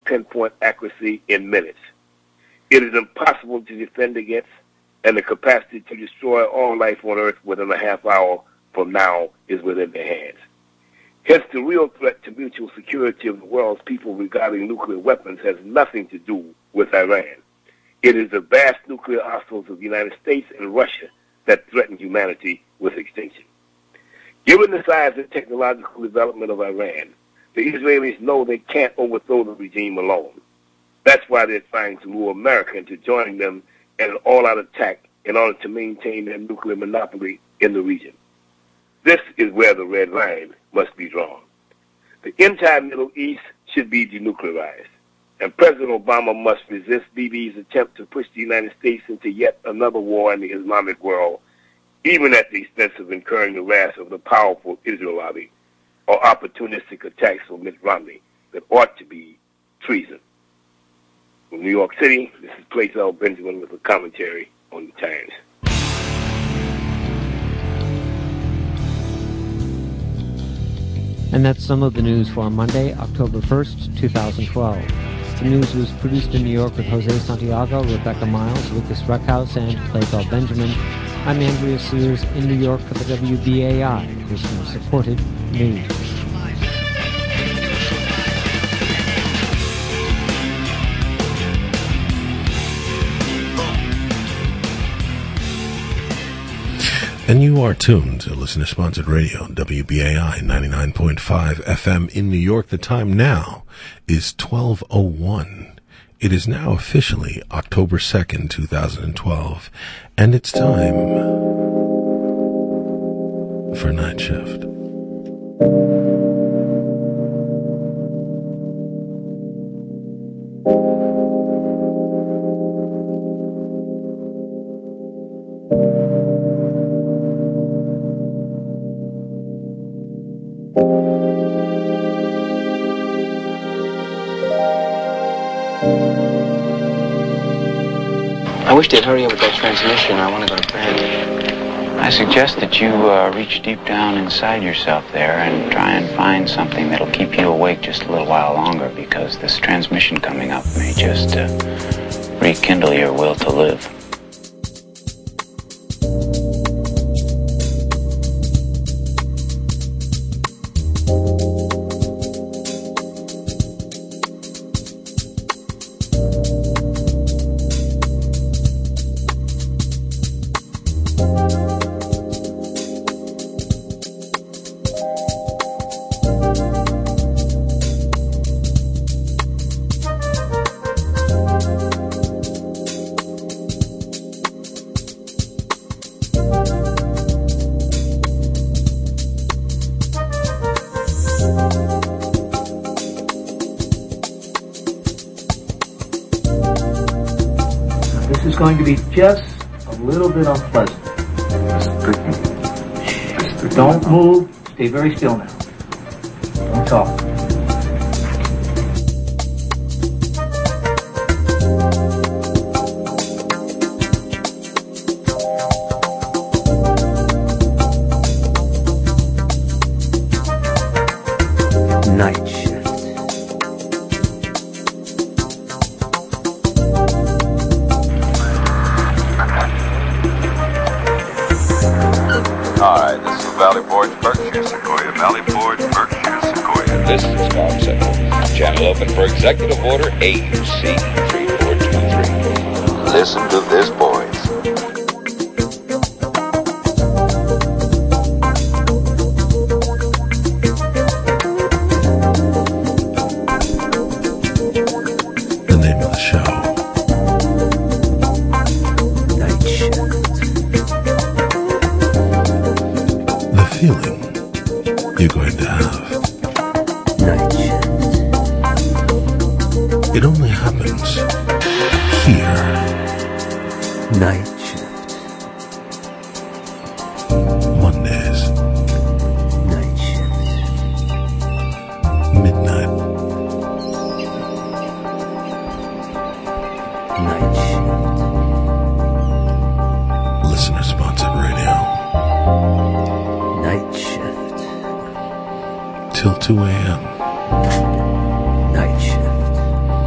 pinpoint accuracy in minutes. It is impossible to defend against, and the capacity to destroy all life on Earth within a half hour from now is within their hands. Hence, the real threat to mutual security of the world's people regarding nuclear weapons has nothing to do with Iran. It is the vast nuclear arsenals of the United States and Russia that threaten humanity with extinction. Given the size and technological development of Iran, the Israelis know they can't overthrow the regime alone. That's why they're trying to lure America into joining them in an all-out attack in order to maintain their nuclear monopoly in the region. This is where the red line must be drawn. The entire Middle East should be denuclearized, and President Obama must resist Bibi's attempt to push the United States into yet another war in the Islamic world, even at the expense of incurring the wrath of the powerful Israel lobby or opportunistic attacks on Mitt Romney that ought to be treason. From New York City, this is Plato Benjamin with a commentary on the Times. And that's some of the news for Monday, October 1st, 2012. The news was produced in New York with Jose Santiago, Rebecca Miles, Lucas Reckhouse, and Plato Benjamin. I'm Andrea Sears in New York for the WBAI, listener-supported news. And you are tuned to listener-sponsored radio, WBAI 99.5 FM in New York. The time now is 12:01. It is now officially October 2nd, 2012, and it's time for Night Shift. I wish they'd hurry up with that transmission. I want to go to bed. I suggest that you reach deep down inside yourself there and try and find something that'll keep you awake just a little while longer, because this transmission coming up may just rekindle your will to live. Going to be just a little bit unpleasant. Don't move. Stay very still now. Don't talk. Night shift. Hi, this is Valley Forge, Berkshire Sequoia. Valley Forge, Berkshire Sequoia. This is Bob Sickle. Channel open for Executive Order AUC 3423. Listen to this, boys. The name of the show. Night shift. The feeling you're going to have. Night shift. It only happens here. Night shift. Mondays, Night shift. midnight. Night shift. Listener-sponsored radio. Night shift. Till 2 a.m. Night shift.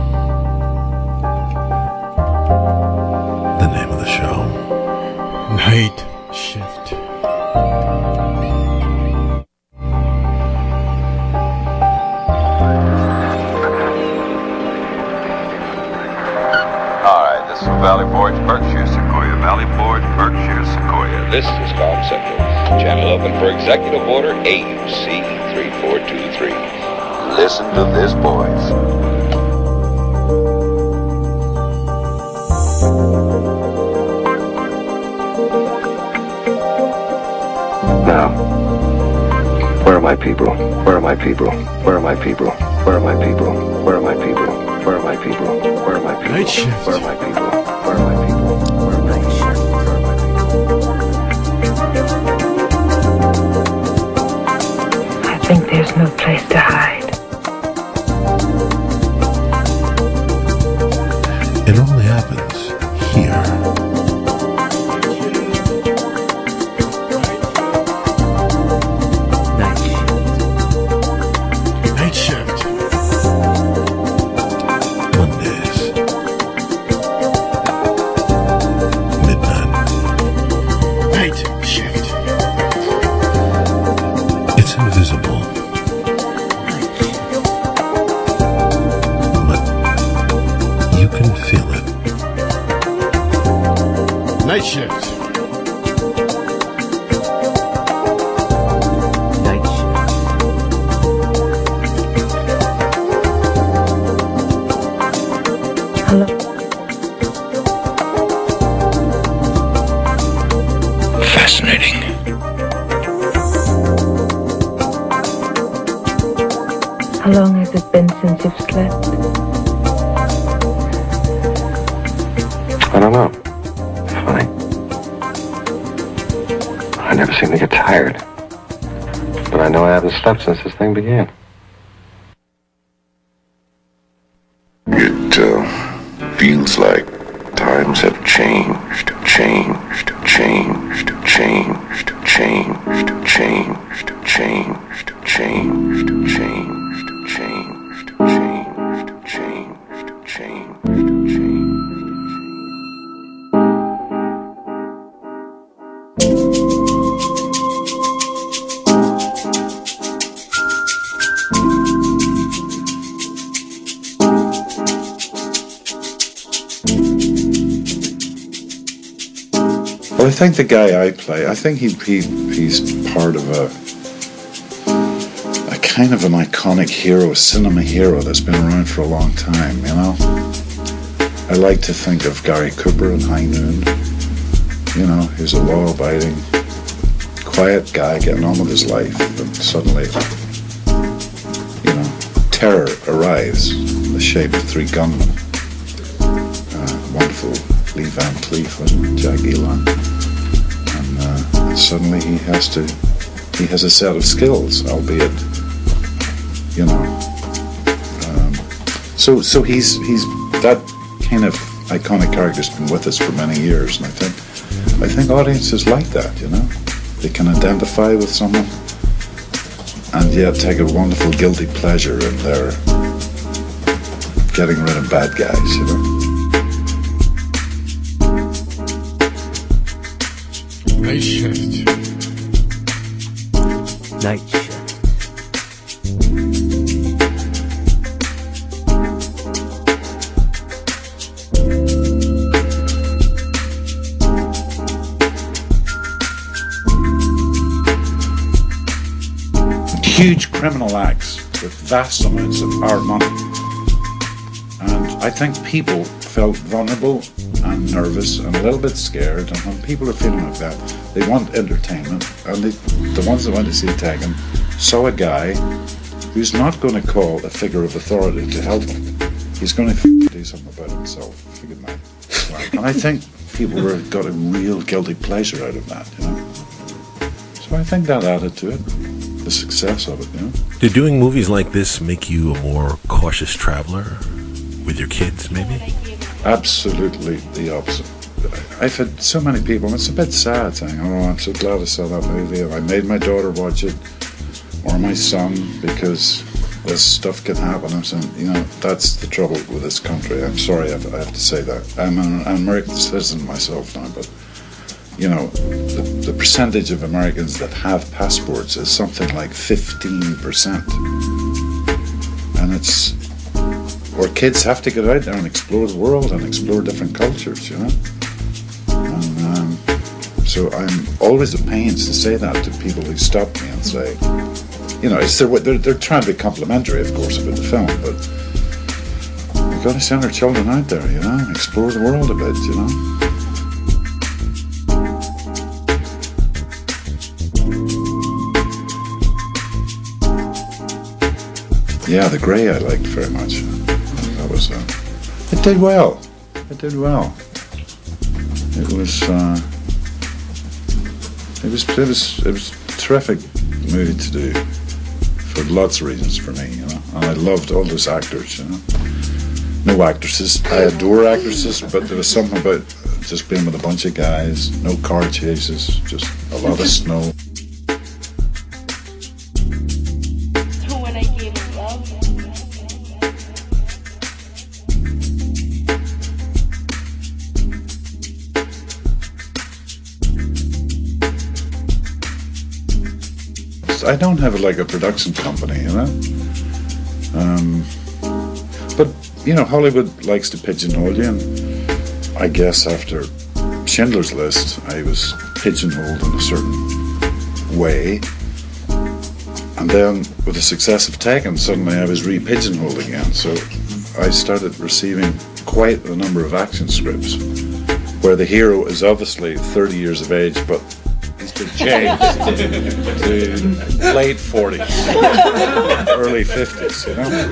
Night Shift. This is Valley Forge, Berkshire, Sequoia. Valley Forge, Berkshire, Sequoia. This is Com Central. Channel open for Executive Order AUC 3423. Listen to this, boys. Now, where are my people? Where are my people? Where are my people? Where are my people? Where are my people? Where are my people? Where are my people? Night Shift. Where are my people? Where are my people? Where are my people? I think there's no place to hide. It only happens here. Night Shift. Mondays. Midnight. Night Shift. It's invisible. But you can feel it. Night Shift. Night Shift. Hello. Fascinating. How long has it been since you've slept? I don't know. It's funny. I never seem to get tired. But I know I haven't slept since this thing began. It feels like times have changed, changed, changed, changed, changed, changed, changed, changed, changed, changed, changed, changed, changed. Well, I think the guy I play, I think he's part of a kind of an iconic hero, a cinema hero that's been around for a long time, you know? I like to think of Gary Cooper in High Noon. You know, he's a law-abiding, quiet guy getting on with his life, and suddenly, you know, terror arrives in the shape of three gunmen. Wonderful Lee Van Cleef and Jack Elam. And suddenly he has a set of skills, albeit, you know. So he's that kind of iconic character's been with us for many years, and I think audiences like that, you know. They can identify with someone and yet take a wonderful guilty pleasure in their getting rid of bad guys, you know. Night Shift. Night Shift. Huge criminal acts with vast amounts of our money. And I think people felt vulnerable and nervous and a little bit scared, and when people are feeling like that, they want entertainment, and the ones that went to see Tegan saw a guy who's not going to call a figure of authority to help him. He's going to do something about himself, for good night. And I think people got a real guilty pleasure out of that, you know. So I think that added to it, the success of it, you know. Did doing movies like this make you a more cautious traveler with your kids, maybe? Absolutely the opposite. I've had so many people, and it's a bit sad saying, oh, I'm so glad I saw that movie, and I made my daughter watch it, or my son, because this stuff can happen. I'm saying, you know, that's the trouble with this country. I'm sorry I have to say that. I'm an American citizen myself now, but the percentage of Americans that have passports is something like 15%. And it's where kids have to get out there and explore the world and explore different cultures, And so I'm always at pains to say that to people who stop me and say, they're trying to be complimentary, of course, about the film, but we've got to send our children out there, and explore the world a bit, Yeah, The Grey I liked very much. That was it did well. It did well. It was a terrific movie to do for lots of reasons for me, And I loved all those actors, No actresses. I adore actresses, but there was something about just being with a bunch of guys, no car chases, just a lot of snow. I don't have a production company, But Hollywood likes to pigeonhole you, and I guess after Schindler's List, I was pigeonholed in a certain way, and then with the success of Taken, suddenly I was re-pigeonholed again. So I started receiving quite a number of action scripts where the hero is obviously 30 years of age, but he's been changed to late 40s, early 50s,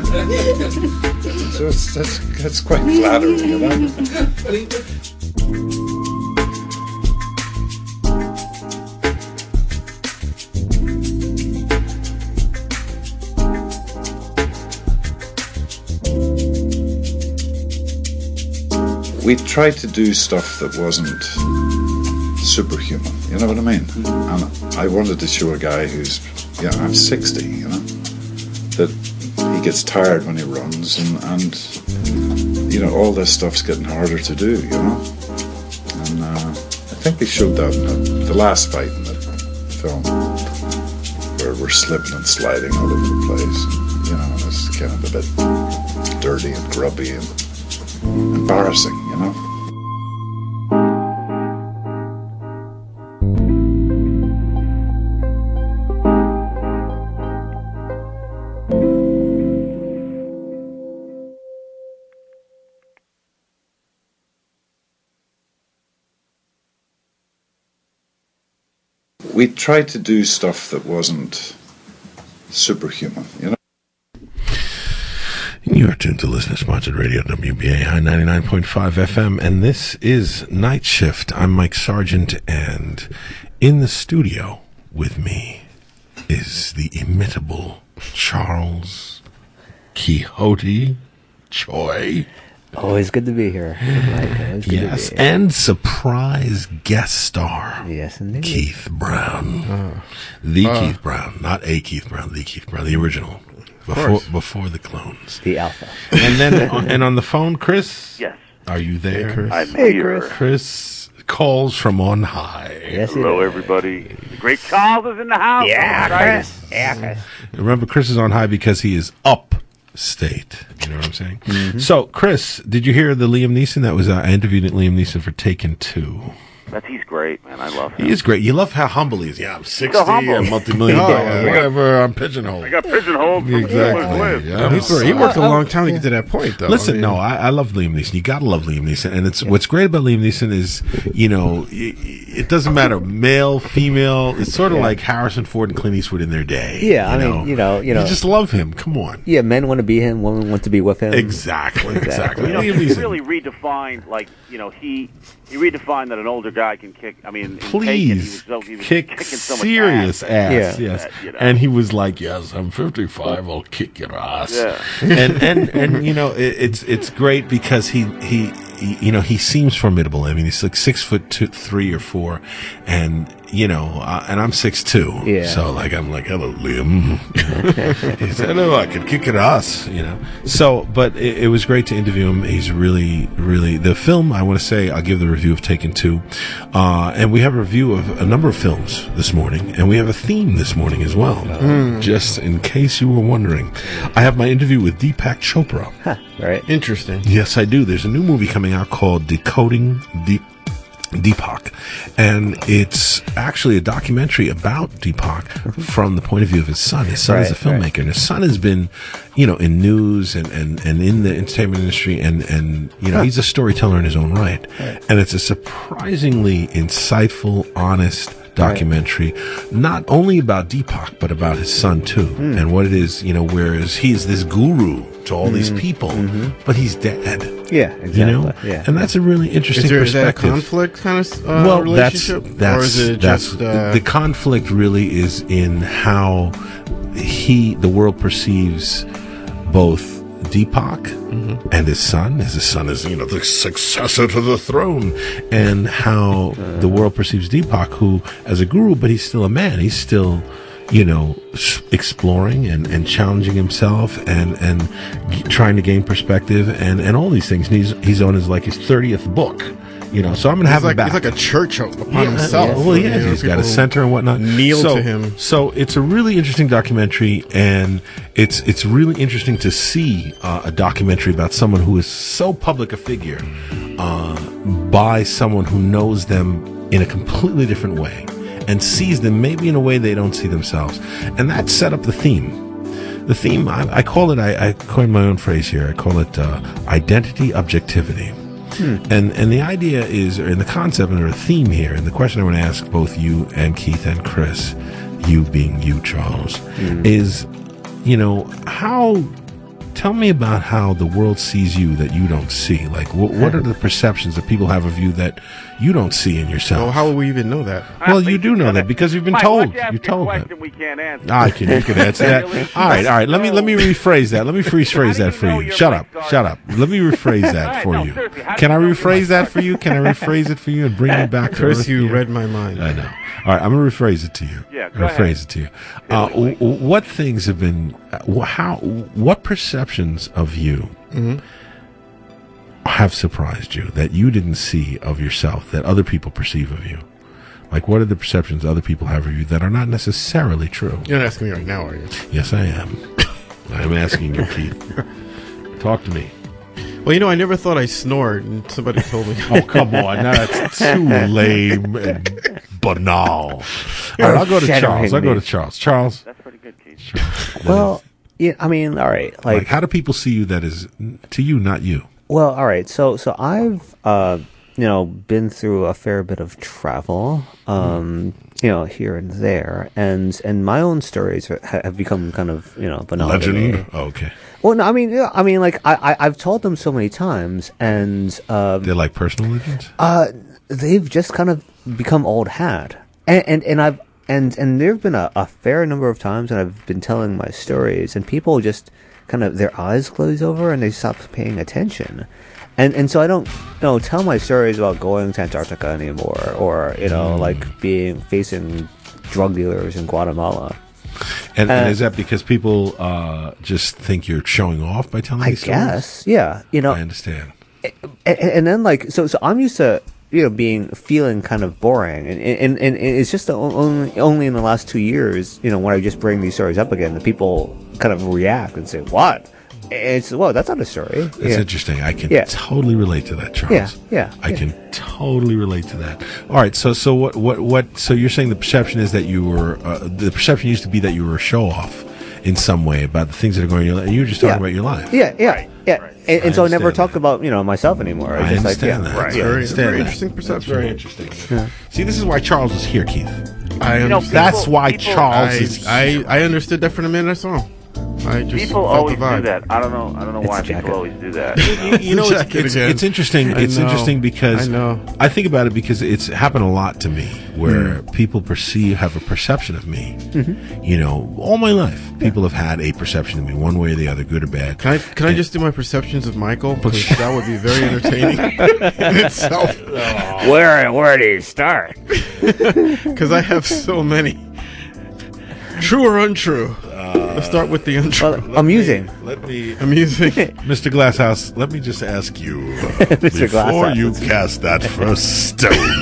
So that's quite flattering, We tried to do stuff that wasn't superhuman, you know what I mean? And I wanted to show a guy who's, I'm 60, that he gets tired when he runs, and all this stuff's getting harder to do, And I think they showed that in the last fight in the film, where we're slipping and sliding all over the place, and it's kind of a bit dirty and grubby and embarrassing, We tried to do stuff that wasn't superhuman, You are tuned to listener-sponsored radio, WBAI 99.5 FM, and this is Night Shift. I'm Mike Sargent, and in the studio with me is the inimitable Charles Quixote Choi. Always good to be here. Yes, and surprise guest star. Yes, indeed. Keith Brown. Keith Brown, not a Keith Brown, the Keith Brown, the original. Before the clones. The alpha. And then and on the phone, Chris? Yes. Are you there? Hey, Chris. I'm here. Chris calls from on high. Yes, hello, everybody. The great Charles is in the house. Yeah, Chris. Yeah, Chris. Remember, Chris is on high because he is upstate. You know what I'm saying? Mm-hmm. So, Chris, did you hear the Liam Neeson? That was I interviewed Liam Neeson for Taken 2. He's great, man. I love him. He is great. You love how humble he is. Yeah, I'm 60, so I'm multi-million-dollar, whatever. I'm pigeonholed. I got pigeonholed from exactly. Yeah. He worked a long time to get to that point, though. Listen, I love Liam Neeson. You got to love Liam Neeson, and what's great about Liam Neeson is, it doesn't matter male, female. It's sort of like Harrison Ford and Clint Eastwood in their day. Yeah, I mean, you just love him. Come on. Yeah, men want to be him, women want to be with him. Exactly. He really redefined, he redefined that an older guy can kick. I mean, please he was kick so serious ass. Yes, and he was like, "Yes, I'm 55. I'll kick your ass." Yeah. and it's great because he seems formidable. I mean, he's like 6'3" or 4, and and I'm 6'2". Yeah. So like I'm like, hello, Liam. He said, hello, I could kick it ass. So, but it was great to interview him. He's really, really the film. I want to say I'll give the review of Taken 2, and we have a review of a number of films this morning, and we have a theme this morning as well. Just in case you were wondering, I have my interview with Deepak Chopra. Right. Interesting. Yes, I do. There's a new movie coming out called Decoding Deepak, and it's actually a documentary about Deepak from the point of view of his son. His son is a filmmaker, and his son has been, in news and in the entertainment industry, and he's a storyteller in his own right. And it's a surprisingly insightful, honest documentary, not only about Deepak, but about his son too, and what it is, whereas he's this guru to all these people, but he's dead. Yeah, exactly. Yeah. And that's a really interesting perspective. Is there a conflict kind of relationship? Or is it just... the conflict really is in how the world perceives both Deepak and his son. His son is, the successor to the throne, and how the world perceives Deepak, who, as a guru, but he's still a man. He's still, exploring and challenging himself and trying to gain perspective and all these things. And he's on his 30th book. So I'm going to have him back. He's like a church upon himself. Well, yeah, he's got a center and whatnot. Kneel to him. So it's a really interesting documentary, and it's really interesting to see a documentary about someone who is so public a figure by someone who knows them in a completely different way and sees them maybe in a way they don't see themselves. And that set up the theme. The theme, I call it, I coined my own phrase here, I call it identity objectivity. And the idea is, or in the concept or the theme here, and the question I want to ask both you and Keith and Chris, you being you, Charles, is, tell me about how the world sees you that you don't see. Like, what are the perceptions that people have of you that you don't see in yourself? Well, how will we even know that? Well, you do know that because you've been told. You told that. that. We can't answer. You can answer that. All right. Let me rephrase that. Let me rephrase that for you. Shut up. Let me rephrase that for you. Can I rephrase that for you? Can I rephrase it for you and bring you back to Chris, earth? you read my mind. I know. All right, I'm going to rephrase it to you. Yeah, go ahead. Rephrase it to you. What things have been, what perceptions of you have surprised you that you didn't see of yourself that other people perceive of you? Like, what are the perceptions other people have of you that are not necessarily true? You're not asking me right now, are you? Yes, I am. I'm asking you, Keith. Talk to me. Well, I never thought I snored, and somebody told me. Oh, come on. Now that's too lame and banal. All right, I'll go to Charles. Charles. That's pretty good, Keith. Well, yeah, I mean, all right. Like, how do people see you that is to you, not you? Well, all right. So I've, been through a fair bit of travel, here and there, and my own stories have become kind of, banal. Legend? Oh, okay. Well, no, I mean, like I've told them so many times, and they're like personal legends. They've just kind of become old hat, and there've been a fair number of times that I've been telling my stories, and people just kind of their eyes glaze over and they stop paying attention, and so I don't tell my stories about going to Antarctica anymore, or like facing drug dealers in Guatemala. And is that because people just think you're showing off by telling these stories? I guess, yeah. I understand. And then, like, so I'm used to feeling kind of boring, and it's just only in the last 2 years, when I just bring these stories up again, that people kind of react and say, "What?" It's that's not a story. That's interesting. I can totally relate to that, Charles. I can totally relate to that. All right. So what? So you're saying the perception is that you were the perception used to be that you were a show off in some way about the things that are going on in your life, and you were just talking about your life. Right. And so I never talk about myself anymore. I just understand that. Right. Very interesting perception. Very interesting. Yeah. See, this is why Charles is here, Keith. I understand. That's why Charles is here. I understood that from the minute I saw him. I just People felt always the vibe. do that. I don't know why jacket. people always do that. You know, it's interesting. It's interesting because I think about it because it's happened a lot to me where people have a perception of me. You know, all my life, people have had a perception of me one way or the other, good or bad. Can I just do my perceptions of Michael? Because that would be very entertaining in itself. Where do you start? Because I have so many. True or untrue? Let's start with the untrue. Amusing. Amusing. Mr. Glasshouse, let me just ask you, Mr. before Glasshouse. you cast that first stone.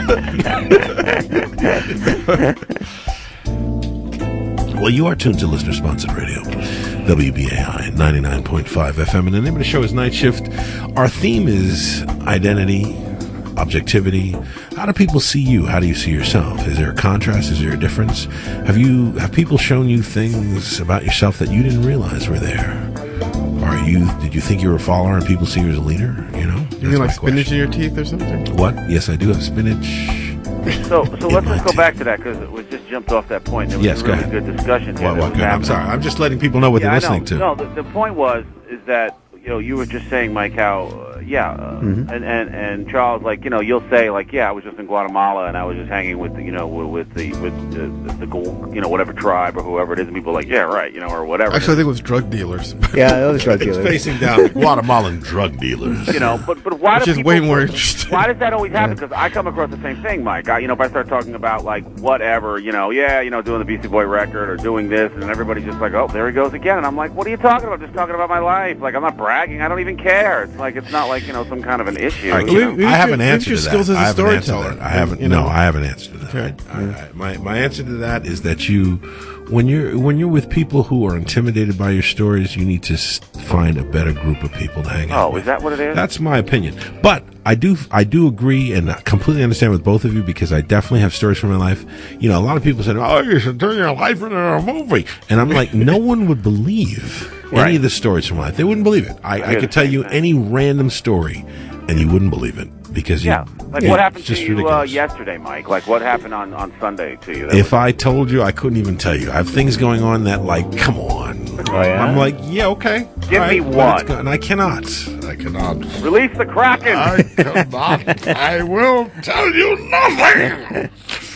Well, you are tuned to listener-sponsored radio, WBAI 99.5 FM, and the name of the show is Night Shift. Our theme is identity, objectivity. How do people see you? How do you see yourself? Is there a contrast? Is there a difference? Have people shown you things about yourself that you didn't realize were there? Did you think you were a follower and people see you as a leader? You know, You mean like spinach in your teeth or something? What? Yes, I do have spinach. So let's just go back to that because we just jumped off that point. There was Yes, a go really ahead. good discussion here. What, good? I'm sorry. I'm just letting people know what they're I listening know. to. No, the point is that you were just saying, Mike, how and Charles, like, you'll say, like, I was just in Guatemala and I was just hanging with the whatever tribe or whoever it is, and people are like, yeah, right, or whatever. Actually, I think it was drug dealers. Yeah, it was drug dealers. It's facing down the Guatemalan drug dealers. But why Which do is people, way more interesting. Why does that always happen? Because I come across the same thing, Mike. If I start talking about, like, whatever, doing the Beastie Boy record or doing this, and everybody's just like, oh, there he goes again. And I'm like, what are you talking about? Just talking about my life. Like, I'm not bragging. I don't even care. It's not like, some kind of an issue. All right, I have an answer to that. Skills as a storyteller. I have an answer to that. Okay. My answer to that is that when you're with people who are intimidated by your stories, you need to find a better group of people to hang out with. Oh, is that what it is? That's my opinion. But I do agree and completely understand with both of you because I definitely have stories from my life. A lot of people said, "Oh, you should turn your life into a movie," and I'm like, no one would believe any of the stories from my life. They wouldn't believe it. I could tell you any random story, and you wouldn't believe it because what happened to you ridiculous. yesterday, Mike? Like, what happened on Sunday to you? If I told you, I couldn't even tell you. I have things going on that, like, come on. Oh, yeah? I'm like, yeah, okay. Give me one. And I cannot. Release the Kraken. I cannot. I will tell you nothing.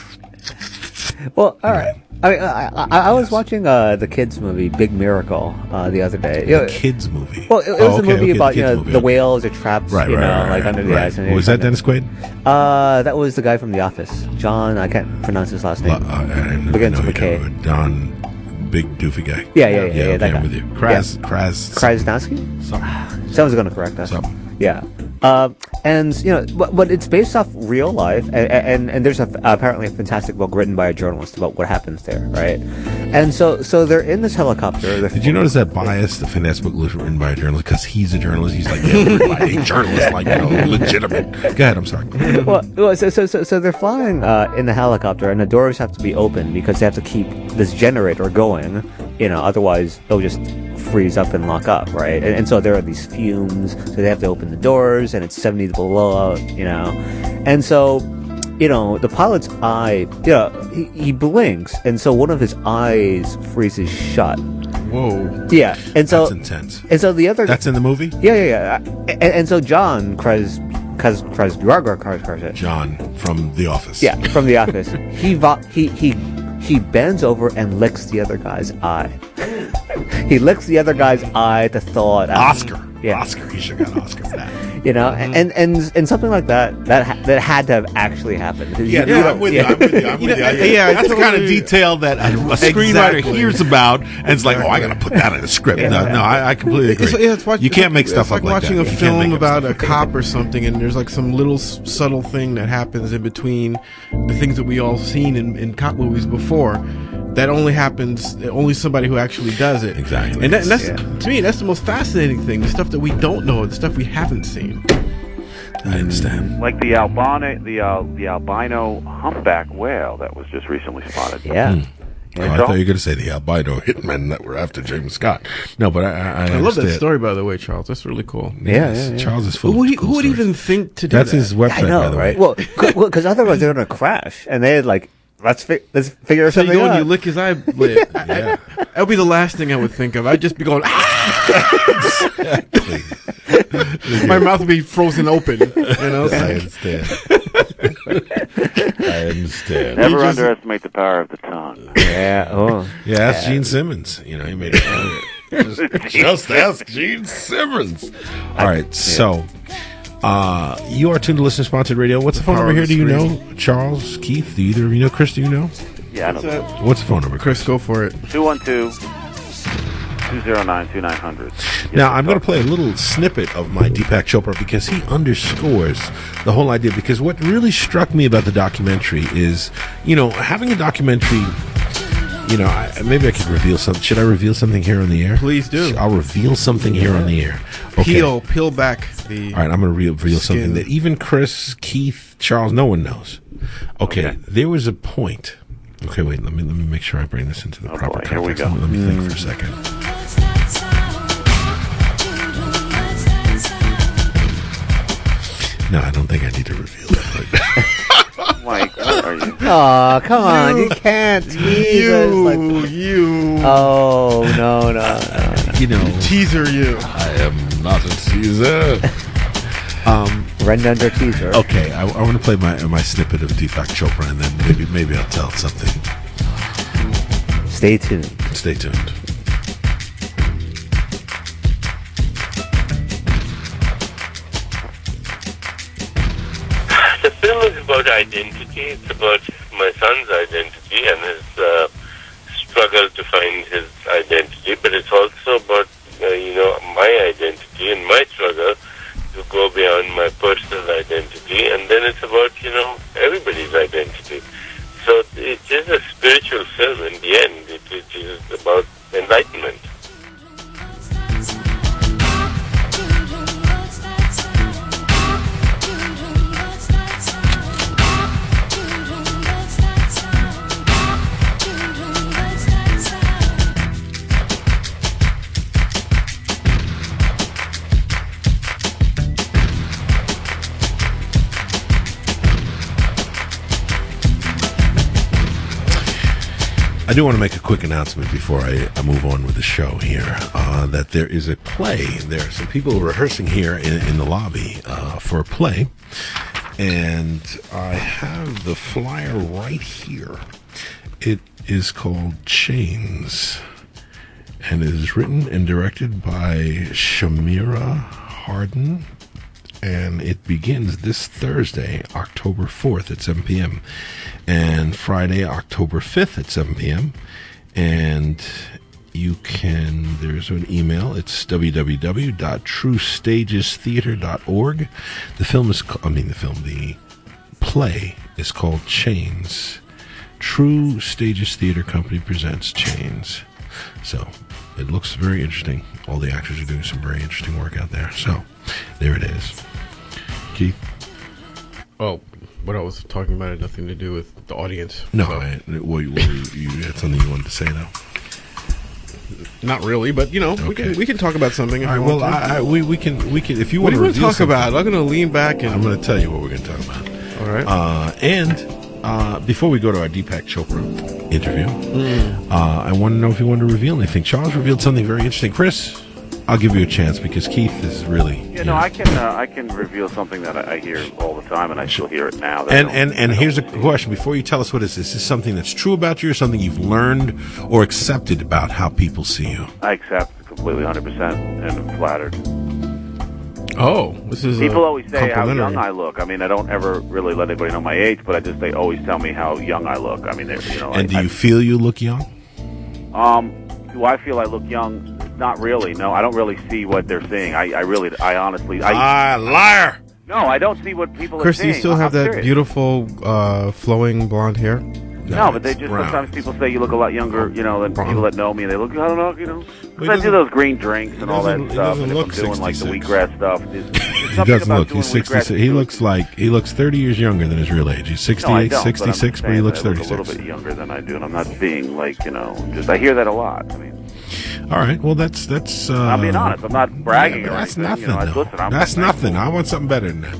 Well, all right. I mean, I was watching the kids movie Big Miracle the other day. The kids movie. Well, it was a movie about the whales are trapped, like under the ice. Was that Dennis Quaid? That was the guy from The Office, John. I can't pronounce his last name. Begins with a K. Don, big doofy guy. Yeah. Okay, that guy. I'm with you. Krasnowski. Someone's going to correct us. Yeah. And but it's based off real life, and there's apparently a fantastic book written by a journalist about what happens there, right? And so they're in this helicopter. Did you notice that bias? The fantastic book was written by a journalist because he's a journalist. He's like, a journalist, like, legitimate. Go ahead. I'm sorry. Well, so they're flying in the helicopter, and the doors have to be open because they have to keep this generator going. Otherwise they'll just freeze up and lock up, right? And so there are these fumes, so they have to open the doors, and it's 70 below, and so the pilot's eye, he blinks, and so one of his eyes freezes shut. Whoa. Yeah, and so that's intense. And so the other that's in the movie. Yeah. And so John John from The Office. Yeah, from The Office. He bends over and licks the other guy's eye. He licks the other guy's eye to thaw it out. Oscar. Yeah. Oscar. He should have got an Oscar for that. And something like that had to have actually happened. I'm with you. Yeah, that's the kind of detail that a screenwriter hears about and it's like, I got to put that in the script. No, I completely agree. You can't make stuff up like that. It's like watching a film about a cop or something, and there's like some little subtle thing that happens in between the things that we all seen in cop movies before. That only happens, only somebody who actually does it. Exactly. And that's to me, that's the most fascinating thing, the stuff that we don't know, the stuff we haven't seen. I understand. Like the albino humpback whale that was just recently spotted. Yeah. Oh, I thought you were going to say the albino hitmen that were after James Scott. No, but I love that story, by the way, Charles. That's really cool. Yeah. Charles is full who of cool would even think to do That's that? his website, I know, by the way. right? Well, because otherwise they're going to crash, and they had let's figure So you something go and out. you lick his eyelid. Yeah. That would be the last thing I would think of. I'd just be going, my mouth would be frozen open. You know? I understand. I understand. Never underestimate the power of the tongue. Yeah. Oh. Yeah, ask Gene Simmons. You know, he made it. Just ask Gene Simmons. All right, so you are tuned to Listener Sponsored Radio. What's the phone number here? Do you know? Charles, Keith, do either of you know? Chris, do you know? Yeah, I know. What's the phone number, Chris, go for it. 212-209-2900. Now, I'm going to play a little snippet of my Deepak Chopra because he underscores the whole idea. Because what really struck me about the documentary is, you know, having a documentary, you know, maybe I could reveal something. Should I reveal something here on the air? Please do. I'll reveal something here on the air. Okay. Peel back the. All right, I'm going to reveal something that even Chris, Keith, Charles, no one knows. Okay, there was a point. Okay, wait. Let me make sure I bring this into the proper context. Here we go. Let me think for a second. No, I don't think I need to reveal that. Mike, what are you? Oh, come on. You can't tease us like... You. Oh, no. You know. Teaser you. I am not a teaser. Run under teaser. Okay, I want to play my snippet of Deepak Chopra, and then maybe I'll tell something. Stay tuned. Stay tuned. The film is about identity. It's about my son's identity and his struggle to find his identity. But it's also about my identity and my struggle to go beyond my personal identity. And then it's about everybody's identity. So it is a spiritual film in the end. It is about enlightenment. I do want to make a quick announcement before I move on with the show here, that there is a play. There are some people rehearsing here in the lobby for a play, and I have the flyer right here. It is called Chains, and it is written and directed by Shamira Hardin, and it begins this Thursday, October 4th at 7 p.m., and Friday, October 5th at 7 p.m., and there's an email, it's www.truestagestheater.org. The play is called Chains. True Stages Theater Company presents Chains. So, it looks very interesting. All the actors are doing some very interesting work out there. So, there it is. Keith? Oh, what I was talking about had nothing to do with the audience. No, so. you had something you wanted to say, though? Not really, but okay. we can talk about something. If all right, you well, want to. we can. If you what want do to you want to talk about? I'm going to lean back and I'm going to tell you what we're going to talk about. All right. And before we go to our Deepak Chopra interview, I want to know if you want to reveal anything. Charles revealed something very interesting. Chris, I'll give you a chance because Keith is really. I can reveal something that I hear all the time, and I still hear it now. And here's a question before you tell us what it is. Is this something that's true about you, or something you've learned or accepted about how people see you? I accept completely, 100%, and I'm flattered. Oh, this is people always say how young I look. I mean, I don't ever really let anybody know my age, but they always tell me how young I look. I mean, And do you feel you look young? Do I feel I look young? Not really. No, I don't really see what they're seeing. I honestly. Liar! No, I don't see what people Chris, are seeing. do you still have that beautiful flowing blonde hair? No, but they just sometimes people say you look a lot younger, than people that know me. And they look, I don't know, because I do those green drinks and all that stuff. And if I'm doing like the wheatgrass stuff, He doesn't look. He's 66. He looks 30 years younger than his real age. He's 68, 66, but he looks 36. A little bit younger than I do, and I'm not being I hear that a lot. I mean. All right. Well, that's. I'm being honest. I'm not bragging or that's anything. Nothing. That's nothing. I want something better than that.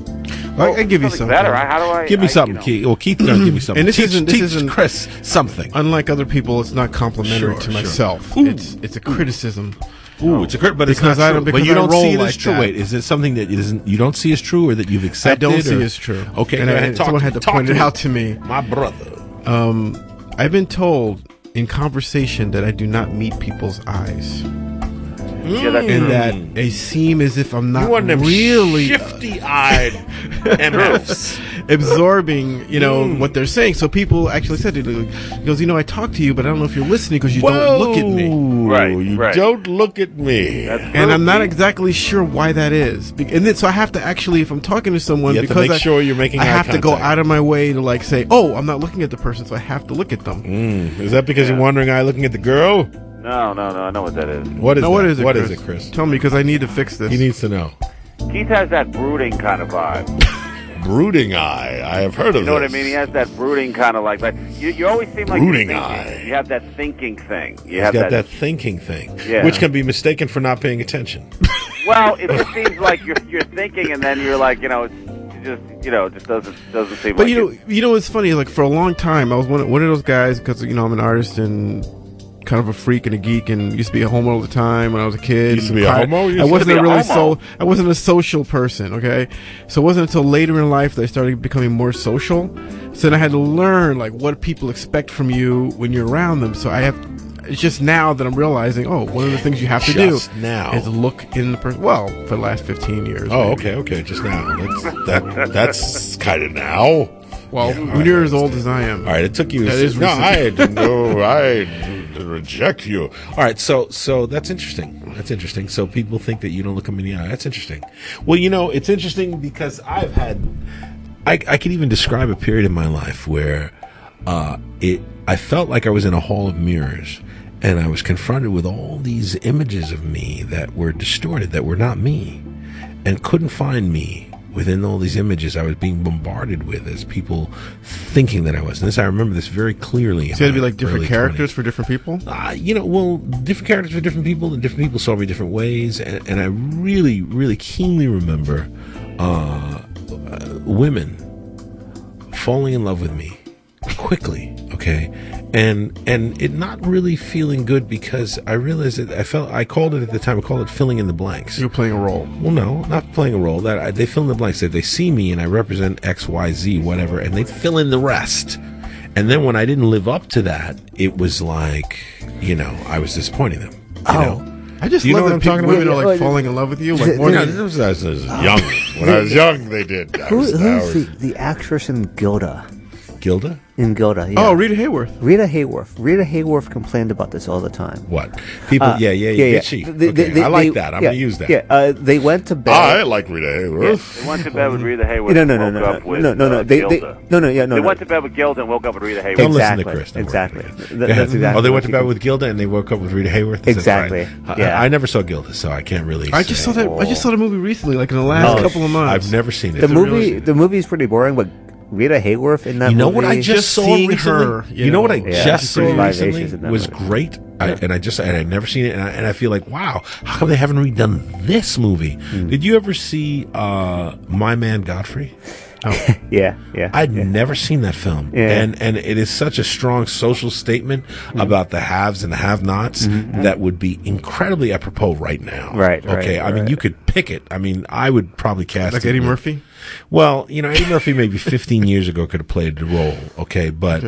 I give you something better. How do I give me something, Keith? Well, Keith's gonna give me something. And this teach isn't Chris something. Unlike other people, it's not complimentary to myself. It's a criticism. Ooh, it's a but it's because not true. But you don't see it like as true. that. Wait, is it something that you don't see as true, or that you've accepted? I don't see or? as true. Okay, and someone had to point it out to me. My brother. I've been told in conversation that I do not meet people's eyes. And that they seem as if I'm not really shifty-eyed MFs absorbing, what they're saying. So people actually said to me, he goes, I talk to you, but I don't know if you're listening because you don't look at me. Right. Don't look at me. And I'm not exactly sure why that is. And then, so I have to actually, if I'm talking to someone, you have to make sure you're making I have eye to go contact. out of my way to say, oh, I'm not looking at the person, so I have to look at them. Is that because you're wandering eye looking at the girl? No, I know what that is. What is that? What is it, Chris? Tell me, because I need to fix this. He needs to know. Keith has that brooding kind of vibe. Brooding eye. I have heard of You know what I this. mean? He has that brooding kind of like you always seem like Brooding you're eye. thinking. You have that thinking thing. You He's have got that thinking thing, Yeah. which can be mistaken for not paying attention. Well, it just seems like you're thinking, and then you're like, it's just doesn't seem. But like what's funny? Like for a long time, I was one of those guys because I'm an artist and kind of a freak and a geek, and used to be a homo all the time when I was a kid. Used to be a homo? I wasn't I wasn't a social person. Okay, so it wasn't until later in life that I started becoming more social. So then I had to learn what people expect from you when you're around them. So it's just now that I'm realizing, one of the things you have to do now is look in the person. Well, for the last 15 years. Oh, maybe. okay, just now. That's kind of now. Well, when you're as old as I am. All right, it took you. That is I reject you. All right, so that's interesting. That's interesting. So people think that you don't look them in the eye. That's interesting. Well, it's interesting because I've had. I could even describe a period in my life where I felt like I was in a hall of mirrors, and I was confronted with all these images of me that were distorted, that were not me, and couldn't find me within all these images I was being bombarded with as people thinking that I was. And this, I remember this very clearly. So it'd be like different characters for different people? Different characters for different people, and different people saw me different ways. And I really, really keenly remember women falling in love with me quickly, okay? And it not really feeling good because I realized that I called it at the time, I called it filling in the blanks. You're playing a role. Well, no, not playing a role. They fill in the blanks. They see me and I represent X, Y, Z, whatever, and they fill in the rest. And then when I didn't live up to that, it was like, I was disappointing them. You know? I just you love know that what I'm talking women about? are like falling in love with you. Like more When I than was young. When I was young, they did. Who's the actress in Gilda? Gilda? In Gilda, yeah. Oh, Rita Hayworth. Rita Hayworth complained about this all the time. What? People, did she? I like that. I'm going to use that. Yeah, they went to bed. I like Rita Hayworth. They went to bed with Rita Hayworth. No. They went to bed with Gilda and woke up with Rita Hayworth. Don't listen to Chris. Exactly. That's exactly. They went to bed with Gilda and they woke up with Rita Hayworth. Exactly. Yeah. I never saw Gilda, so I can't really. I just saw the movie recently, like in the last couple of months. I've never seen it. The movie is pretty boring, but Rita Hayworth in that movie. You know what I just saw recently? Her, you know what I just saw recently was movie. Great. I'd never seen it, and I feel like, wow, how come they haven't redone this movie? Did you ever see My Man Godfrey? Oh. Yeah. I'd never seen that film. Yeah. And it is such a strong social statement about the haves and the have-nots that would be incredibly apropos right now. Right. Okay. I mean, you could pick it. I mean, I would probably cast like it Eddie Murphy. Well, Eddie Murphy maybe 15 years ago could have played the role, okay, but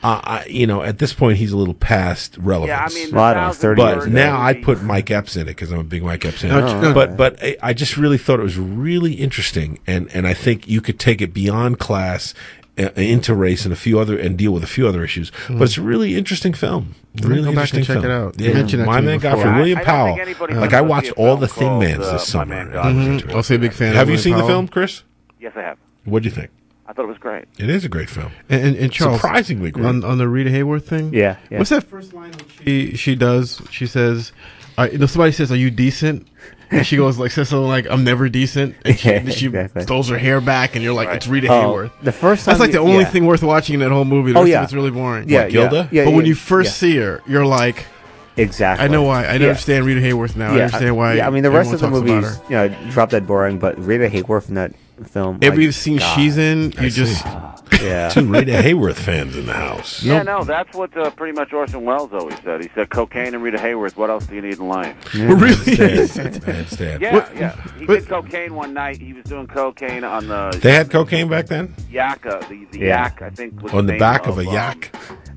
at this point he's a little past relevance. Yeah, I mean, 30 but years now ago. I'd put Mike Epps in it because I'm a big Mike Epps fan. But I just really thought it was really interesting, and I think you could take it beyond class into race and deal with a few other issues. But it's a really interesting film. Really interesting check film. it out. Yeah. My Man Godfrey, William Powell. I watched all the Thin Mans this summer. I'll say a big fan. Have you of seen the Powell. film, Chris? Yes, I have. What'd you think? I thought it was great. It is a great film. And Charles, surprisingly great. On the Rita Hayworth thing. Yeah. What's that first line she does? She says, somebody says, "Are you decent?" And she goes says something like, "I'm never decent." And she throws her hair back, and you're like, "It's Rita Hayworth." The first time that's like the only thing worth watching in that whole movie. The rest of it's really boring. Yeah, Gilda. Yeah, but when you first see her, you're like, exactly. I know why. I understand Rita Hayworth now. I understand why. Yeah, I mean the rest of the everyone talks movies, drop dead boring. But Rita Hayworth in that film. Every my scene God. she's in, you just yeah. Two Rita Hayworth fans in the house. Yeah, no, that's what pretty much Orson Welles always said. He said, cocaine and Rita Hayworth, what else do you need in life? Yeah. Really? Handstand. Yeah. He did cocaine one night. He was doing cocaine on the... They had cocaine back then? Yakka. The yak, I think, was On the name back of a yak?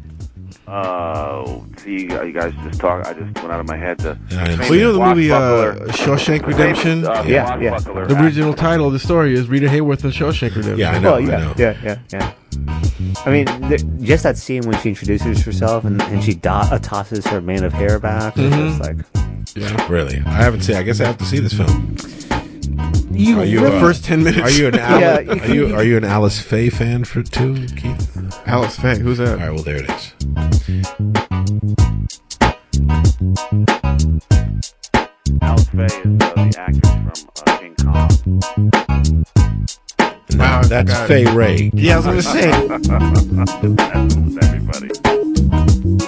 See, you guys just talk. I just went out of my head. Well, you know the movie Shawshank Redemption? Yeah. The original title of the story is Rita Hayworth and Shawshank Redemption. Yeah, I know. Yeah. I mean, just that scene when she introduces herself and she tosses her mane of hair back. It's just like... Yeah, really. I haven't seen. I guess I have to see this film. Are you the first 10 minutes? Are you an are you an Alice Faye fan too, Keith? Alice Faye, who's that? All right, well there it is. Alice Faye is the actress from King Kong. Wow, that's Faye Ray. Yeah, I was going to say. Everybody.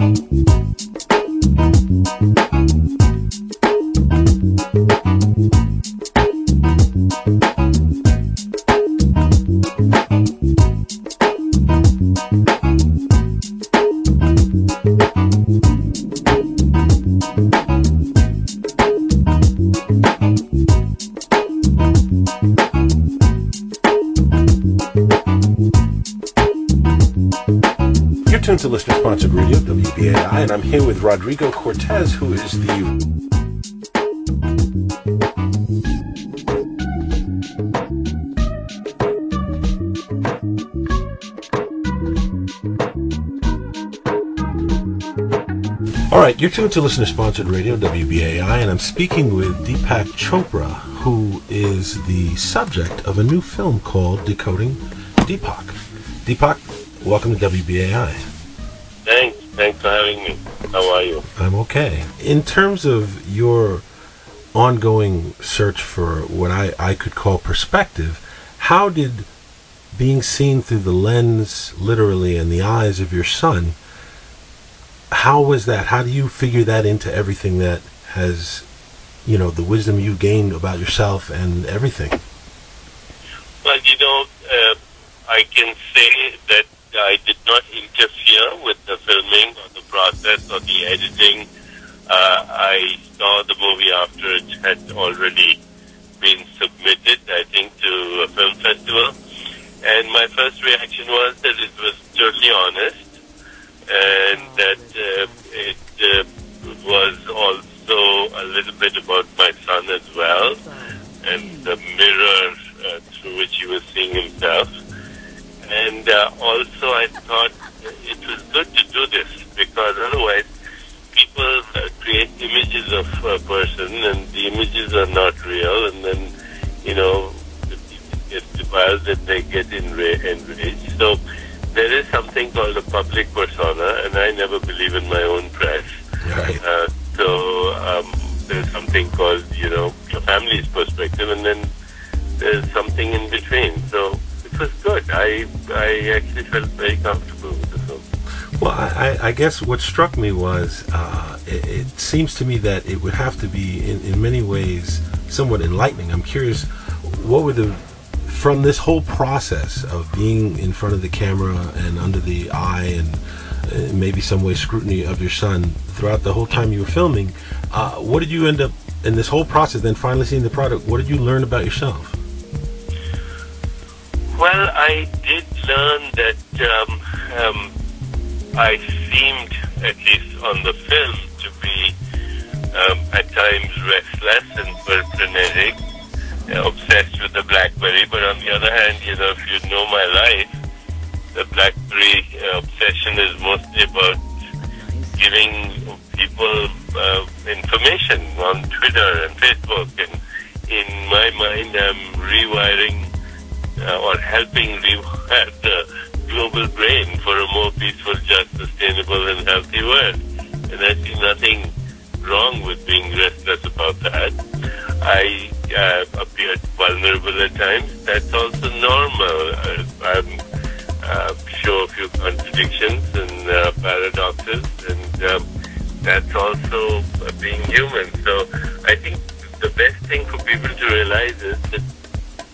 You're tuned to listener-sponsored radio, WBAI, and I'm here with Rodrigo Cortez, who is the... All right, you're tuned to listener-sponsored radio, WBAI, and I'm speaking with Deepak Chopra, who is the subject of a new film called Decoding Deepak. Deepak, welcome to WBAI. Thanks for having me. How are you? I'm okay. In terms of your ongoing search for what I could call perspective, how did being seen through the lens, literally, and the eyes of your son, how was that? How do you figure that into everything that has, the wisdom you gained about yourself and everything? Well, I can say that I did not interfere with the filming or the process or the editing. I saw the movie after it had already been submitted, I think, to a film festival. And my first reaction was that it was totally honest and that it was also a little bit about my son as well and the mirror through which he was seeing himself. And also I thought it was good to do this because otherwise people create images of a person and the images are not real, and then, it defiles that they get enraged. So there is something called a public persona, and I never believe in my own press. Right. So there's something called, your family's perspective, and then there's something in between. So it was good. I actually felt very comfortable with the film. Well, I guess what struck me was it seems to me that it would have to be, in many ways, somewhat enlightening. I'm curious, what were from this whole process of being in front of the camera and under the eye and maybe some way scrutiny of your son throughout the whole time you were filming, what did you end up, in this whole process, then finally seeing the product, what did you learn about yourself? Well, I did learn that I seemed, at least on the film, to be at times restless and frenetic, obsessed with the BlackBerry. But on the other hand, if you know my life, the BlackBerry obsession is mostly about giving people information on Twitter and Facebook. And in my mind, I'm rewiring or helping rewire the global brain for a more peaceful, just, sustainable, and healthy world. And I see nothing wrong with being restless about that. I appear vulnerable at times. That's also normal. I'm sure a few contradictions and paradoxes, and that's also being human. So I think the best thing for people to realize is that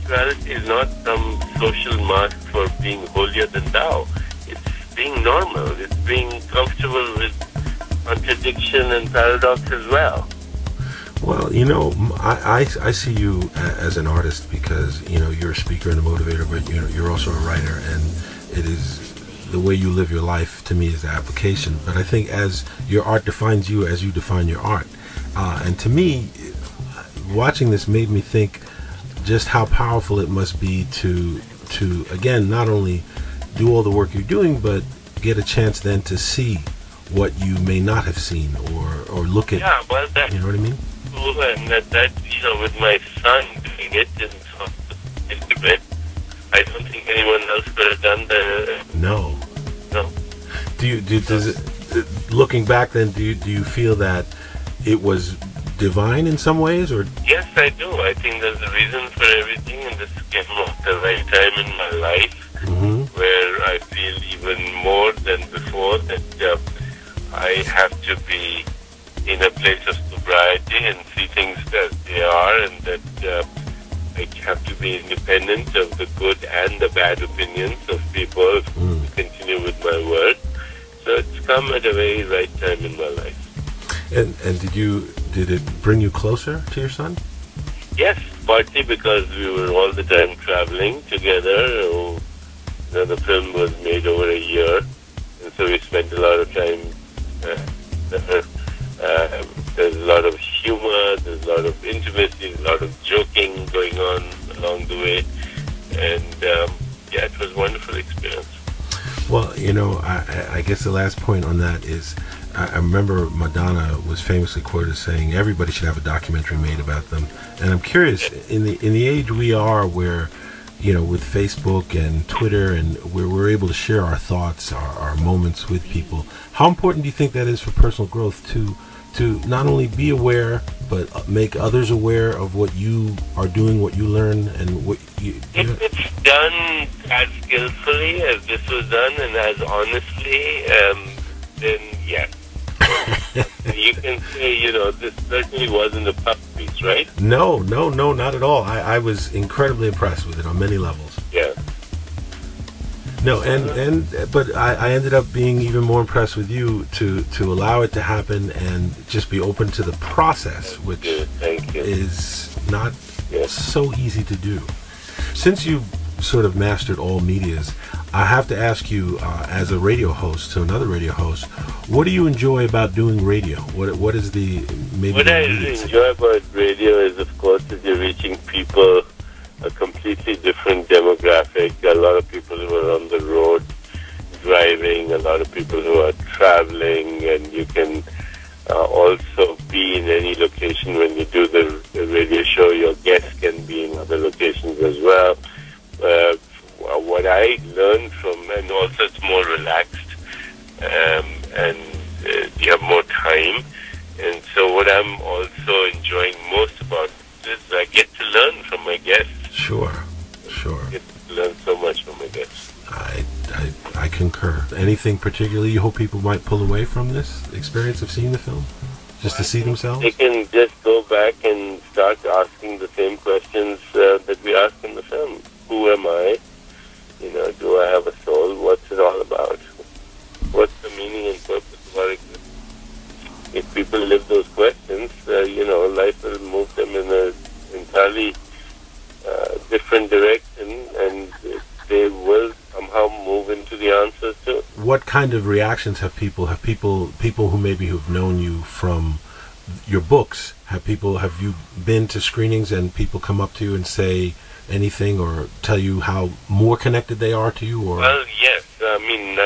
spirituality is not some social mask for being holier than thou. It's being normal. It's being comfortable with contradiction and paradox as well. Well, you know, I see you as an artist because, you know, you're a speaker and a motivator, but you're also a writer, and it is the way you live your life, to me, is the application. But I think as your art defines you, as you define your art. And to me, watching this made me think just how powerful it must be to again, not only do all the work you're doing, but get a chance then to see what you may not have seen or look at. Yeah, well, that, you know what I mean? Cool, and that you know, with my son doing it in bit, I don't think anyone else could have done the. No. No. Does it, looking back, then, do you feel that it was divine in some ways, or? Yes, I do. I think there's a reason for everything, and this came at the right time in my life, where I feel even more than before that I have to be in a place of sobriety and see things as they are, and that I have to be independent of the good and the bad opinions of people to continue with my work. So it's come at a very right time in my life. And did it bring you closer to your son? Yes, partly because we were all the time traveling together. You know, the film was made over a year, and so we spent a lot of time. There's a lot of humor, there's a lot of intimacy, a lot of joking going on along the way, and yeah, it was a wonderful experience. Well, you know, I guess the last point on that is, I remember Madonna was famously quoted as saying everybody should have a documentary made about them, and I'm curious, in the age we are, where, you know, with Facebook and Twitter, and where we're able to share our thoughts, our moments with people, how important do you think that is for personal growth to not only be aware, but make others aware of what you are doing, what you learn, and what you... If it's done as skillfully as this was done, and as honestly, then yes. You can say, you know, this certainly wasn't a puff piece, right? No, not at all. I was incredibly impressed with it on many levels. Yeah. No, but I ended up being even more impressed with you to allow it to happen and just be open to the process, which is not so easy to do. Since you've sort of mastered all medias, I have to ask you, as a radio host to another radio host, what do you enjoy about doing radio? What is the maybe? What I really enjoy about radio is, of course, that you're reaching people, a completely different demographic. A lot of people who are on the road driving, a lot of people who are traveling, and you can also be in any location when you do the radio show. Your guests can be in other locations as well. What I learned from, and also it's more relaxed, and you have more time. And so what I'm also enjoying most about this is I get to learn from my guests. Sure. I get to learn so much from my guests. I concur. Anything particularly you hope people might pull away from this experience of seeing the film? Just to see themselves? They can just go back and start asking the same questions that we asked in the film. Who am I? You know, do I have a soul? What's it all about? What's the meaning and purpose of our existence? If people live those questions, you know, life will move them in an entirely different direction, and they will somehow move into the answers too. What kind of reactions have people who maybe who've known you from your books, have you been to screenings and people come up to you and say anything or tell you how more connected they are to you? Or? Well, yes. I mean,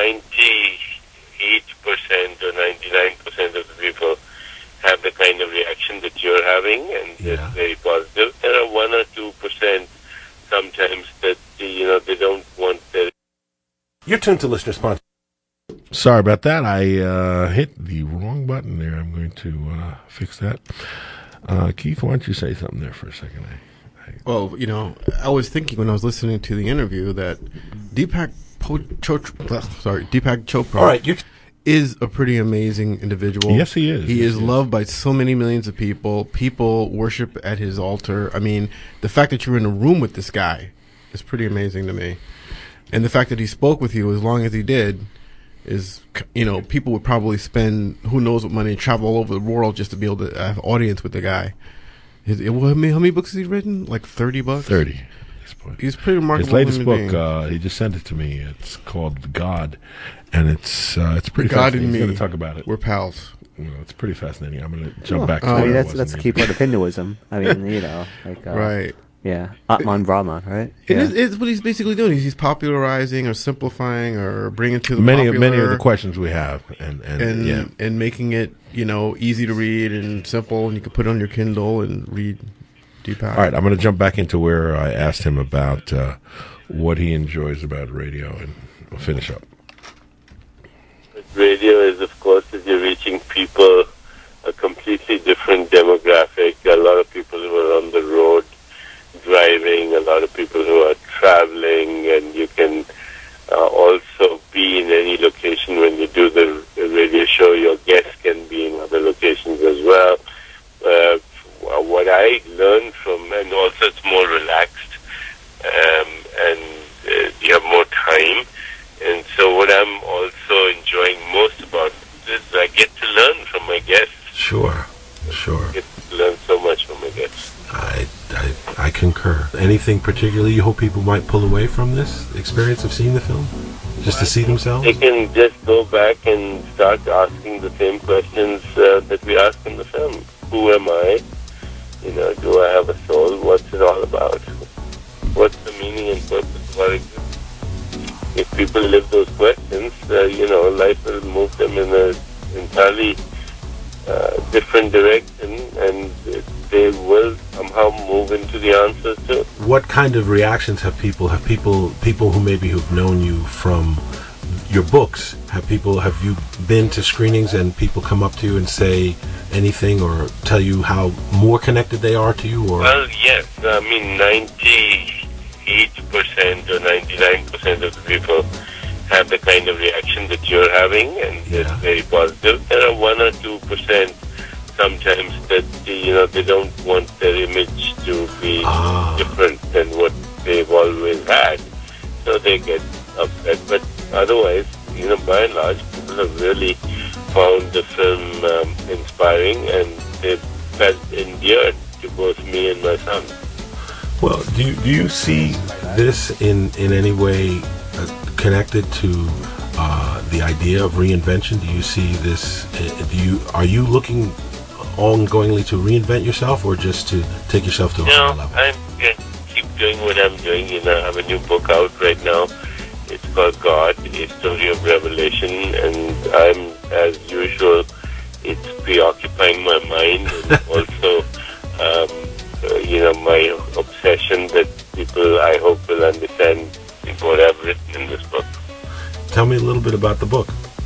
98% or 99% of the people have the kind of reaction that you're having, and it's very positive. There are 1 or 2% sometimes that, you know, they don't want their... You're tuned to Listener Sponsor. Sorry about that. I hit the wrong button there. I'm going to fix that. Keith, why don't you say something there for a second? Well, you know, I was thinking when I was listening to the interview that Deepak Chopra. All right, is a pretty amazing individual. Yes, he is. He Yes, is he is. loved by so many millions of people. People worship at his altar. I mean, the fact that you're in a room with this guy is pretty amazing to me. And the fact that he spoke with you as long as he did is, you know, people would probably spend who knows what money, travel all over the world just to be able to have an audience with the guy. How many books has he written? Like $30? 30. He's pretty remarkable. His latest human book, being. he just sent it to me. It's called God, and it's pretty God fascinating. and He's going me. to talk about it. We're pals. Well, it's pretty fascinating. I'm going to jump back to I mean, where I that's was a in key the- part of Hinduism. I mean, you know, like Right. Yeah, Atman Brahman, right? It Yeah. is. It's what he's basically doing. He's popularizing or simplifying or bringing to the many popular, of the questions we have, and yeah. and making it, you know, easy to read and simple, and you can put it on your Kindle and read Deepak. All right, I'm going to jump back into where I asked him about what he enjoys about radio, and we'll finish up. Radio is, of course, that you're reaching people, a completely different demographic. A lot of people who are on the road driving, a lot of people who are traveling, and you can also be in any location when you do the radio show. Your guests can be in other locations as well. What I learned from, and also it's more relaxed, and you have more time. And so what I'm also enjoying most about this is I get to learn from my guests. Sure. I get to learn so much from my guests. I concur. Anything particularly you hope people might pull away from this experience of seeing the film? Just to see themselves? They can just go back and start asking the same questions that we asked in the film. Who am I? You know, do I have a soul? What's it all about? What's the meaning and purpose of our existence? If people live those questions, you know, life will move them in an entirely different direction, and they will somehow move into the answers too. What kind of reactions have people who maybe who've known you from your books, have you been to screenings and people come up to you and say anything or tell you how more connected they are to you? Or Well, yes. I mean, 98% or 99% of the people have the kind of reaction that you're having, and it's very positive. There are 1 or 2% sometimes that, you know, they don't want their image to be different than what they've always had, so they get upset. But otherwise, you know, by and large, people have really found the film inspiring, and they've felt endeared to both me and my son. Well, do you see this in any way connected to the idea of reinvention? Do you see this? Are you looking ongoingly to reinvent yourself, or just to take yourself to a higher level? I'm going to keep doing what I'm doing. You know, I have a new book out right now. It's called God, A Story of Revelation, and I'm, as usual, it's preoccupying my mind, and also, you know, my obsession that people, I hope, will understand what I've written in this book. Tell me a little bit about the book.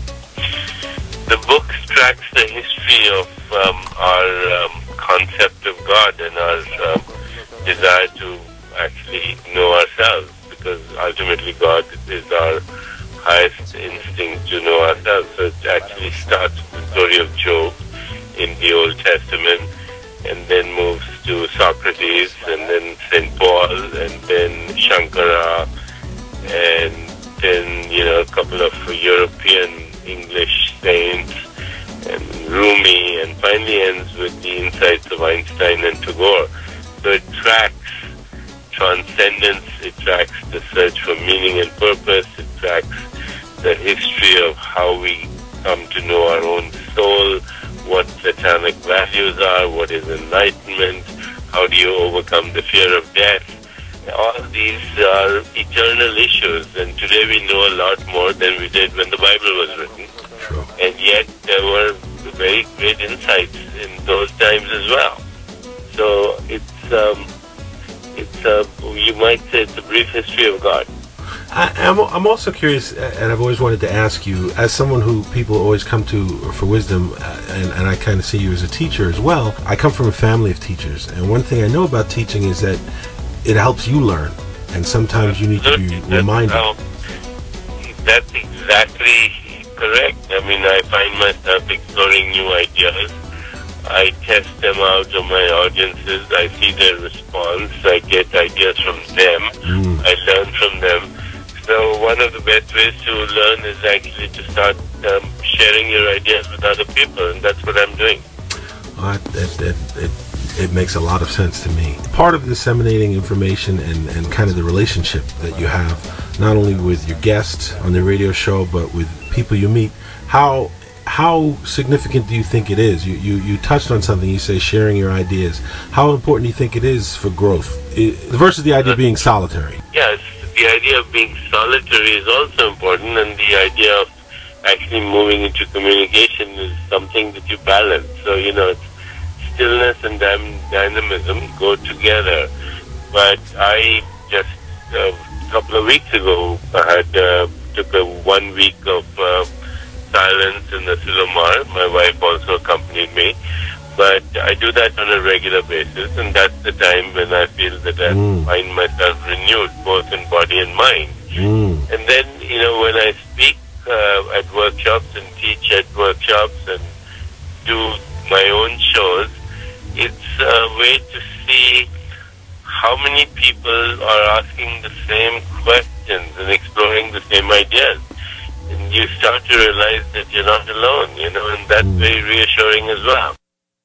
The book tracks the history of our concept of God and our desire to actually know ourselves, because ultimately God is our highest instinct to know ourselves. So it actually starts with the story of Job in the Old Testament, and then moves to Socrates, and then St. Paul, and then Shankara, and then, you know, a couple of European English saints, and Rumi, and finally ends with the insights of Einstein and Tagore. So it tracks transcendence, it tracks the search for meaning and purpose, it tracks the history of how we come to know our own soul, what satanic values are, what is enlightenment, how do you overcome the fear of death. All these are eternal issues, and today we know a lot more than we did when the Bible was written. True. And yet there were very great insights in those times as well. So you might say it's a brief history of God. I'm also curious, and I've always wanted to ask you, as someone who people always come to for wisdom, and I kind of see you as a teacher as well. I come from a family of teachers, and one thing I know about teaching is that it helps you learn, and sometimes you need to be reminded. That's exactly correct. I mean, I find myself exploring new ideas. I test them out on my audiences. I see their response. I get ideas from them. I learn from them. So one of the best ways to learn is actually to start sharing your ideas with other people, and that's what I'm doing. It makes a lot of sense to me. Part of disseminating information and kind of the relationship that you have, not only with your guests on the radio show, but with people you meet, how significant do you think it is? You touched on something. You say sharing your ideas. How important do you think it is for growth versus the idea of being solitary? Yes, the idea of being solitary is also important, and the idea of actually moving into communication is something that you balance. So, stillness and dynamism go together. But I just, a couple of weeks ago, I had took a 1 week of silence in the Silomar. My wife also accompanied me. But I do that on a regular basis, and that's the time when I feel that I find myself renewed, both in body and mind. And then, when I speak at workshops and teach at workshops and do my own shows, it's a way to see how many people are asking the same questions and exploring the same ideas. And you start to realize that you're not alone, and that's very reassuring as well.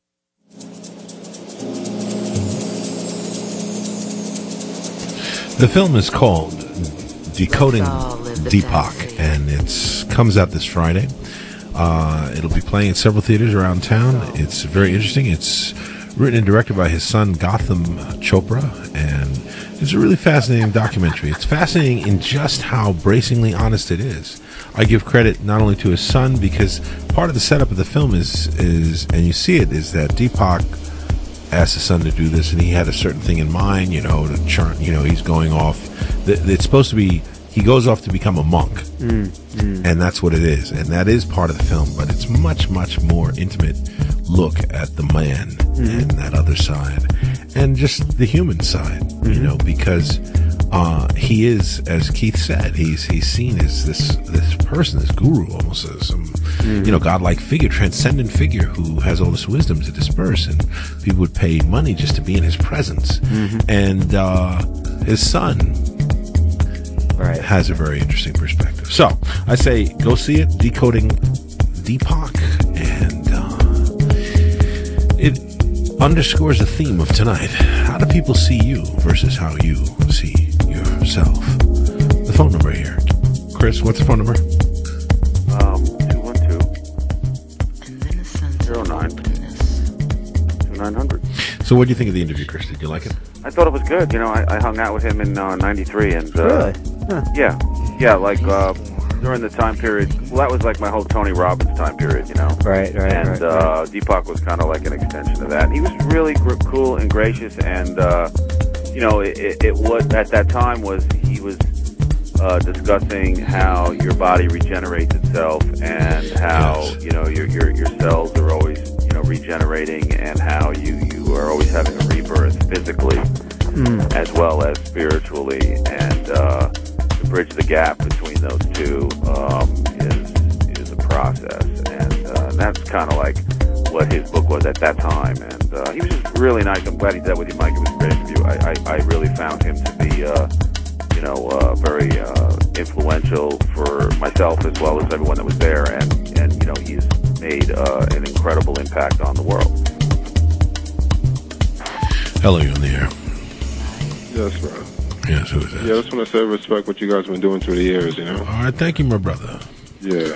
The film is called Decoding Deepak, and it comes out this Friday. It'll be playing in several theaters around town. It's very interesting. It's written and directed by his son, Gotham Chopra, and it's a really fascinating documentary. It's fascinating in just how bracingly honest it is. I give credit not only to his son, because part of the setup of the film is and you see it, is that Deepak asked his son to do this, and he had a certain thing in mind, to churn, he's going off. It's supposed to be, he goes off to become a monk, and that's what it is, and that is part of the film, but it's much, much more intimate look at the man and that other side, and just the human side, because he is, as Keith said, he's seen as this person, this guru, almost as some godlike figure, transcendent figure who has all this wisdom to disperse, and people would pay money just to be in his presence. And his son has a very interesting perspective. So I say go see it, Decoding Deepak, and it underscores the theme of tonight. How do people see you versus how you see yourself? The phone number here. Chris, what's the phone number? 212-09-2900. So what do you think of the interview, Chris? Did you like it? I thought it was good. I hung out with him in 93, and really? Yeah, during the time period, that was like my whole Tony Robbins time period, Right. And Deepak was kind of like an extension of that. And he was really cool and gracious, and it was at that time he was discussing how your body regenerates itself, and how your cells are always regenerating, and how you are always having a rebirth physically as well as spiritually, and to bridge the gap between those two is a process, and that's kind of like what his book was at that time. And he was just really nice. I'm glad he did that with you, Mike. It was a great interview. I really found him to be very influential for myself as well as everyone that was there, and he's made an incredible impact on the world. Hello, you on the air? Yes, bro. Yes, who is that? Yeah, I just want to say respect what you guys have been doing through the years, All right, thank you, my brother. Yeah.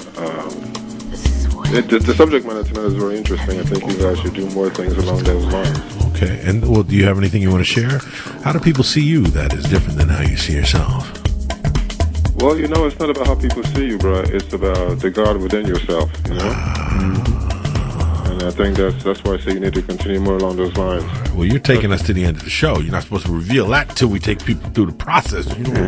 The subject matter tonight is very interesting. I think you guys should do more things along those lines. Okay, and do you have anything you want to share? How do people see you that is different than how you see yourself? Well, it's not about how people see you, bro. It's about the God within yourself, And I think that's why I say you need to continue more along those lines. Well, you're taking us to the end of the show. You're not supposed to reveal that until we take people through the process.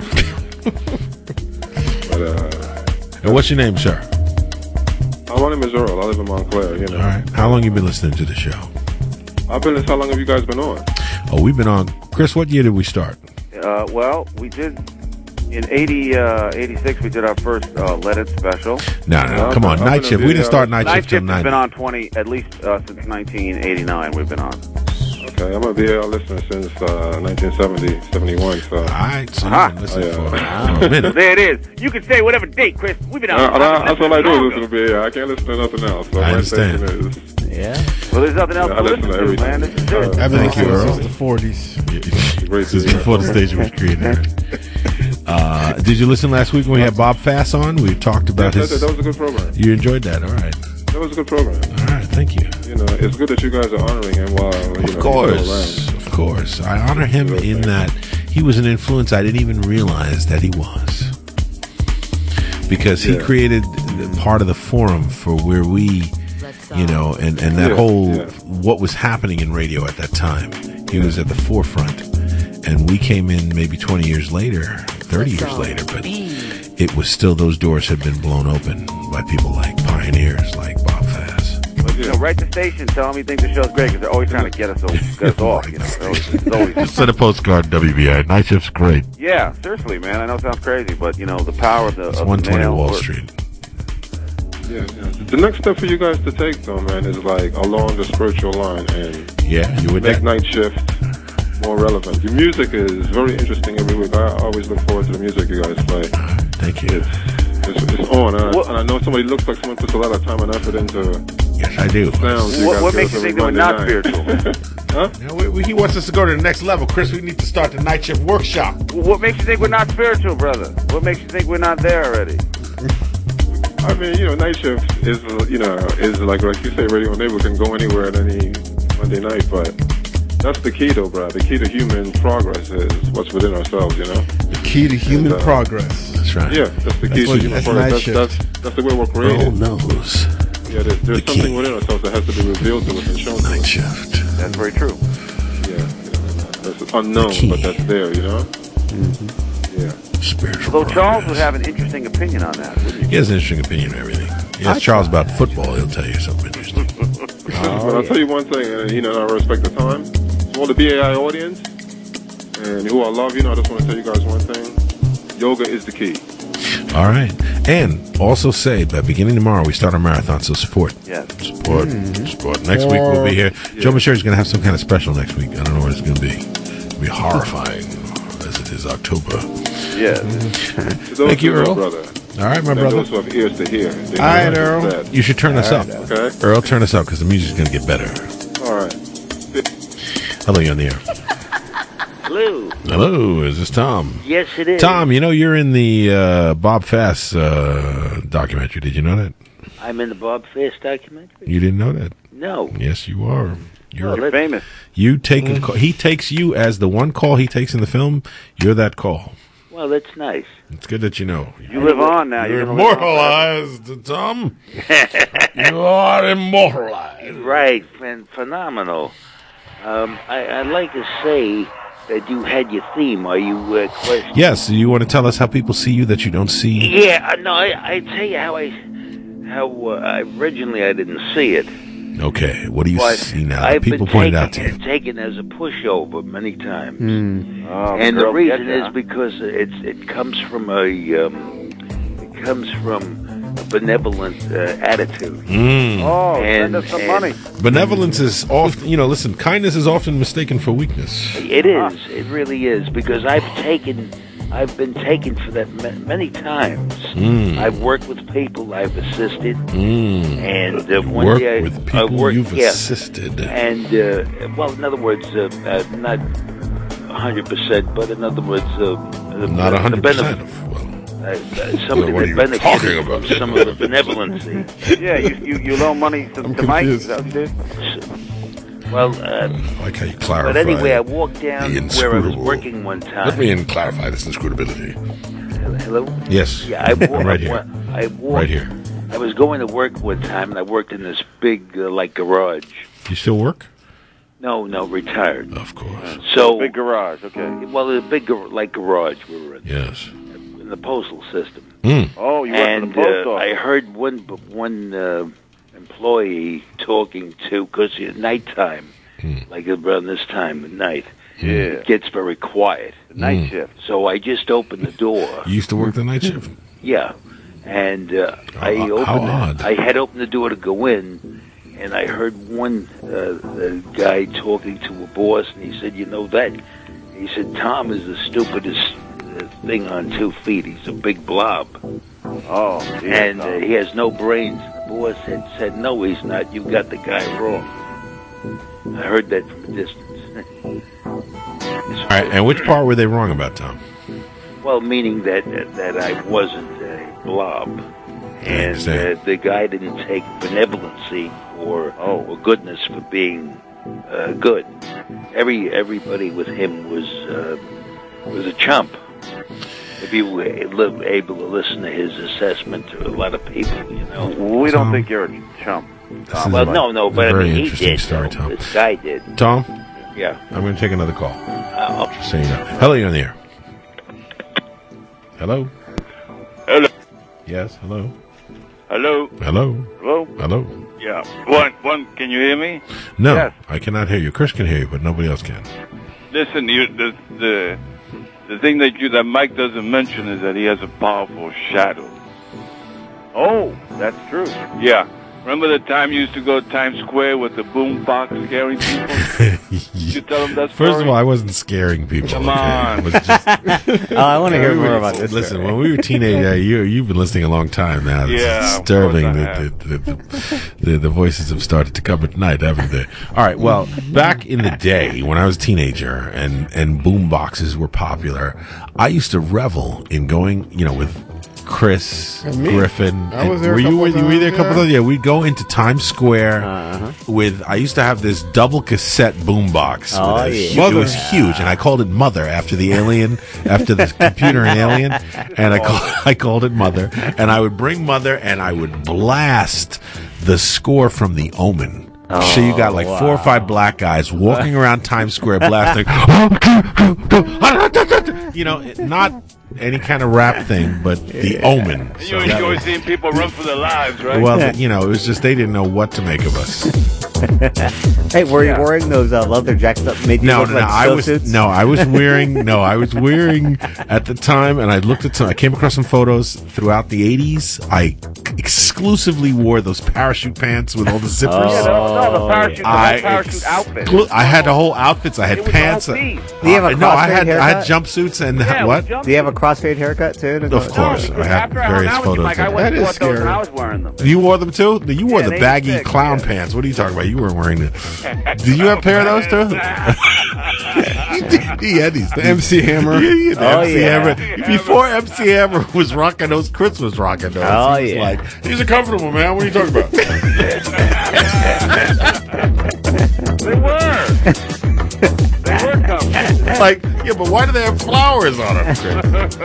And what's your name, sir? My name is Earl. I live in Montclair, All right. How long you been listening to the show? How long have you guys been on? Oh, we've been on. Chris, what year did we start? Well, we did In 86, we did our first Let It special. No, come on. Night Shift. We didn't start Night Shift till 90. Night Shift has been on at least since 1989 we've been on. Okay, I'm a BAI listener since 1970, 71. So. All right, so you've been listening for a minute. There it is. You can say whatever date, Chris. We've been on. That's all I do is listen to BAI. I can't listen to nothing else. So I understand. Yeah. Well, there's nothing else to listen to, man. This is it. Everything Thank you, since Earl. the 40s. This is before the station was created. Did you listen last week when we had Bob Fass on? We talked about his... That was a good program. You enjoyed that, all right. That was a good program. All right, thank you. You know, it's good that you guys are honoring him while, Of he's course. Of course. I honor him in that he was an influence I didn't even realize that he was. Because he created part of the forum for where we... You know, and that what was happening in radio at that time. He was at the forefront. And we came in maybe 20 years later, 30 years later, but it was still, those doors had been blown open by people like pioneers, like Bob Fass. But, write the station, tell them you think the show's great, because they're always trying to get us off. You know, it's always Send a postcard, WBI. Night Shift's great. Yeah, seriously, man. I know it sounds crazy, but, the power of the... It's of 120 the mail Wall Street. Yeah. The next step for you guys to take, though, man, is like along the spiritual line and you would make Night Shift more relevant. Your music is very interesting every week. I always look forward to the music you guys play. Thank you. It's on, and I know somebody looks like someone puts a lot of time and effort into. Yes, I do. Sounds what makes you think that we're not spiritual? Huh? He wants us to go to the next level, Chris. We need to start the Night Shift workshop. What makes you think we're not spiritual, brother? What makes you think we're not there already? I mean, Night Shift is like you say, Radio Neighbor can go anywhere at any Monday night, but that's the key, though, bro. The key to human progress is what's within ourselves, The key to human progress. That's right. Yeah, that's the key to human progress. That's the way we're created. Earl knows. Yeah, there's something within ourselves that has to be revealed to us and shown to us. Night Shift. That's very true. Yeah, that's unknown, but that's there, Mm-hmm. Yeah. Spiritual Although Charles would have an interesting opinion on that, wouldn't he? He has an interesting opinion on everything. You ask Charles about football, he'll tell you something interesting. But I'll tell you one thing, and I respect the time. To all the BAI audience, and who I love, I just want to tell you guys one thing. Yoga is the key. All right. And also say that beginning tomorrow, we start our marathon, so support. Yes. Support. Next week, we'll be here. Joe Macheri's going to have some kind of special next week. I don't know what it's going to be. It'll be horrifying, as it is October. Yes. Thank you, Earl. Brother. All right, my brother. Those who have ears to hear. All right, Earl. You should turn us up. Okay. Earl, turn us up, because the music's going to get better. All right. Hello, you're on the air. Hello. Hello, is this Tom? Yes, it is. Tom, you're in the Bob Fass documentary. Did you know that? I'm in the Bob Fass documentary? You didn't know that? No. Yes, you are. You're famous. You take a call. He takes you as the one call he takes in the film. You're that call. Well, that's nice. It's good that you know. You live on now. You're immortalized, Tom. You are immortalized. Right, and phenomenal. I'd like to say that you had your theme. Are you questioning? Yes. You want to tell us how people see you that you don't see? Yeah. No. I tell you how originally I didn't see it. Okay. What do you see now? I've People been pointed out to you. taken as a pushover many times, Oh, and the girls reason get ya. is because it comes from a benevolent attitude. Oh, And- send us some and- money. Benevolence is often, listen, kindness is often mistaken for weakness. It is. It really is, because I've been taken for that many times. I've worked with people I've assisted, and one Work day with I people worked, you've yeah. assisted. And in other words, not 100%, but in other words, Not 100%. somebody What are you that talking benefited about? from some of the benevolency. Yeah, you loan money to Mike. Is that what you did? Well, I like how you clarify. but anyway, I walked down the where I was inscrutable. working one time. Let me clarify this inscrutability. Hello? Yes. Yeah, I walked. I'm right here. I walked. Right here. I was going to work one time, and I worked in this big, garage. You still work? No, retired. Of course. So Big garage. Okay. well, a big garage we were in. Yes. In the postal system. Oh, you work for the post office. I heard one employee talking to, because at nighttime, like around this time at night, it gets very quiet. The night shift. So I just opened the door. You used to work the night shift? Yeah, and I had opened the door to go in, and I heard one guy talking to a boss, and he said, "You know that?" He said, "Tom is the stupidest thing on 2 feet. He's a big blob." Oh, and he has no brains. The boss had said, "No, he's not. You got the guy wrong." I heard that from a distance. All right, and which part were they wrong about, Tom? Well, meaning that I wasn't a blob, and the guy didn't take benevolency or goodness for being good. Everybody with him was a chump. If you were able to listen to his assessment to a lot of people, you know. We don't think you're a chump. Well, no, but I very mean, he interesting did. story, Tom. This guy did. Tom? Yeah. I'm going to take another call. Okay. So you know. Hello, you're on the air. Hello? Hello. Yes, hello. Hello. Hello. Hello. Hello. Yeah. One. Can you hear me? No, Yes. I cannot hear you. Chris can hear you, but nobody else can. Listen, the thing that Mike doesn't mention is that he has a powerful shadow. Oh, that's true. Yeah. Remember the time you used to go to Times Square with the boom box scaring people? You tell them that story? First of all, I wasn't scaring people. Come okay? on. It was just, I want to hear more about this. Listen, when we were teenagers, you've been listening a long time now. It's disturbing. The voices have started to come at night, haven't they? All right. Well, back in the day when I was a teenager and boom boxes were popular, I used to revel in going, with Chris, Griffin. I was there were you there a couple times? times? Yeah, we'd go into Times Square with. I used to have this double cassette boombox. Oh, It was huge, and I called it Mother after the alien, after the computer and Alien, and I called it Mother, and I would bring Mother, and I would blast the score from The Omen. So you got like 4 or 5 black guys walking around Times Square blasting, not any kind of rap thing, but The Omen. You enjoy seeing people run for their lives, right? Well, it was just they didn't know what to make of us. Hey, were you wearing those leather jackets that made you look like I was suits? I was wearing at the time, and I came across some photos throughout the 80s. I exclusively wore those parachute pants with all the zippers. The parachute outfit. I had the whole outfits. I had pants. Do you have a crossfade haircut? I had jumpsuits and what? Do you have a crossfade haircut too? Of course, I had various photos. I went and bought those and I was wearing them. You wore them too? You wore the baggy clown pants. What are you talking about? You weren't wearing them. Did you have a pair of those too? He had these. The MC Hammer. MC Hammer. Before MC Hammer was rocking those, Chris was rocking those. Oh, he was like, these are comfortable, man. What are you talking about? They were. They were comfortable. Like, but why do they have flowers on them, Chris?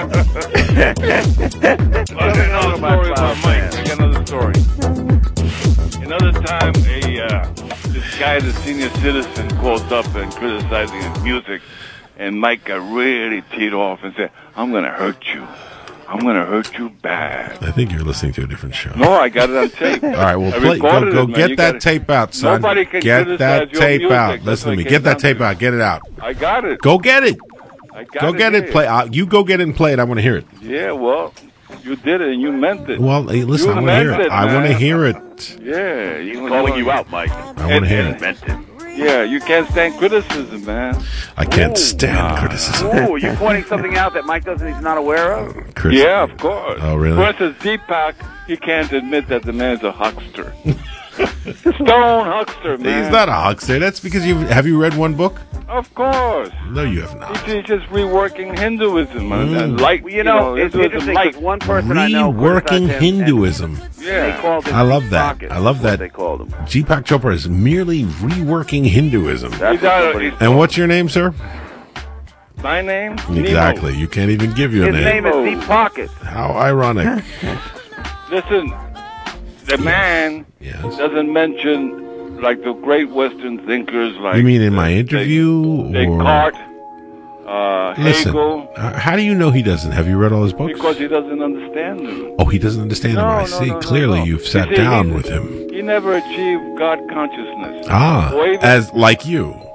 I got another story about Mike. I got another story. Another time, this guy, the senior citizen, calls up and criticizing his music, and Mike got really teed off and said, "I'm going to hurt you. I'm going to hurt you bad." I think you're listening to a different show. No, I got it on tape. All right, well, go get that tape out, son. Nobody can get that criticize your tape music. out. Listen to me. Get that tape out. Get it out. I got it. Go get it. I got Go get it. Play. You go get it and play it. I want to hear it. Yeah, well, you did it and you meant it. Well, hey, listen, I want to hear it. I want to hear it. Yeah, he's calling you out, Mike. I want to hear it. Meant it. Yeah, you can't stand criticism, man. I can't stand criticism. Oh, you pointing something out that Mike he's not aware of? Chris. Yeah, of course. Oh, really? For instance, Deepak, he can't admit that the man's a huckster. Stone huckster, man. He's not a huckster. That's because have you read one book? Of course. No, you have not. He's just reworking Hinduism. it's interesting because one person I know reworking Hinduism. Yeah. They called him I love that. Pocket, I love that. They called him. Deepak Chopra is merely reworking Hinduism. And what's your name, sir? My name? Exactly. Nemo. You can't even give your His name. name is Deep Pocket. How ironic. Listen, the man doesn't mention like the great Western thinkers like... You mean in my interview? Descartes, Listen, Hegel. How do you know he doesn't? Have you read all his books? Because he doesn't understand them. Oh, he doesn't understand them. I see. Clearly, you've sat down with him. He never achieved God consciousness. Like you.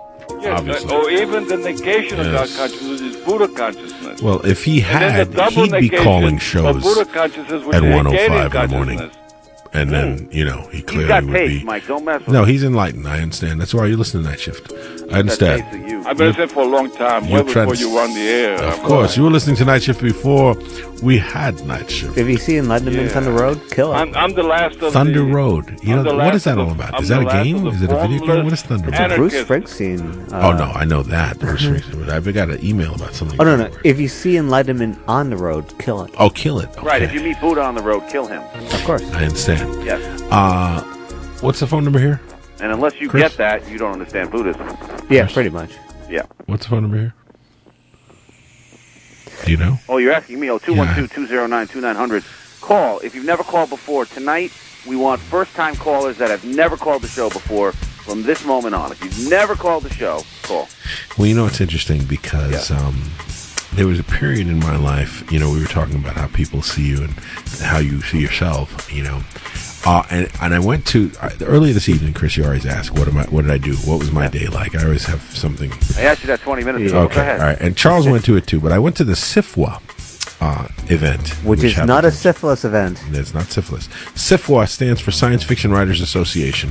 Yes, obviously. or even the negation of God Yes. consciousness is Buddha consciousness. Well, if he And then had, the double he'd be negation calling of shows Buddha consciousness, which at is 1:05 negating in the morning. consciousness. And then, he He's clearly got would taste, be. Mike. Don't mess with No, him. he's enlightened. I understand. That's why you listen to Night Shift. I understand. I've been listening for a long time, You're way before trans- you were on the air. Of course, you were listening to Night Shift before we had Night Shift. If you see Enlightenment Thunder Road, kill it. I'm the last of Thunder the... Road. You I'm know, the what last is that of all the- about? I'm Is that the a last game? of Is the it a video game? What is Thunder It's a Road? Bruce Springsteen. Oh, no, I know that. Bruce Springsteen. But I got an email about something. Oh, no. If you see Enlightenment on the road, kill it. Oh, kill it. Right, if you meet Buddha on the road, kill him. Of course. I understand. Yes. What's the phone number here? And unless you Chris? get that, you don't understand Buddhism. Yeah, pretty much. Yeah. What's the phone number here? Do you know? Oh, you're asking me? Oh, 212-209-2900. Call. If you've never called before, tonight we want first-time callers that have never called the show before from this moment on. If you've never called the show, call. Well, you know, it's interesting because there was a period in my life, we were talking about how people see you and how you see yourself, and I went to earlier this evening. Chris, you always ask, what did I do? What was my day like? I always have something. I asked you that 20 minutes ago. Okay, Go ahead. all right. And Charles went to it too, but I went to the SIFWA event, Which is not a syphilis event. It's not syphilis. SIFWA stands for Science Fiction Writers Association.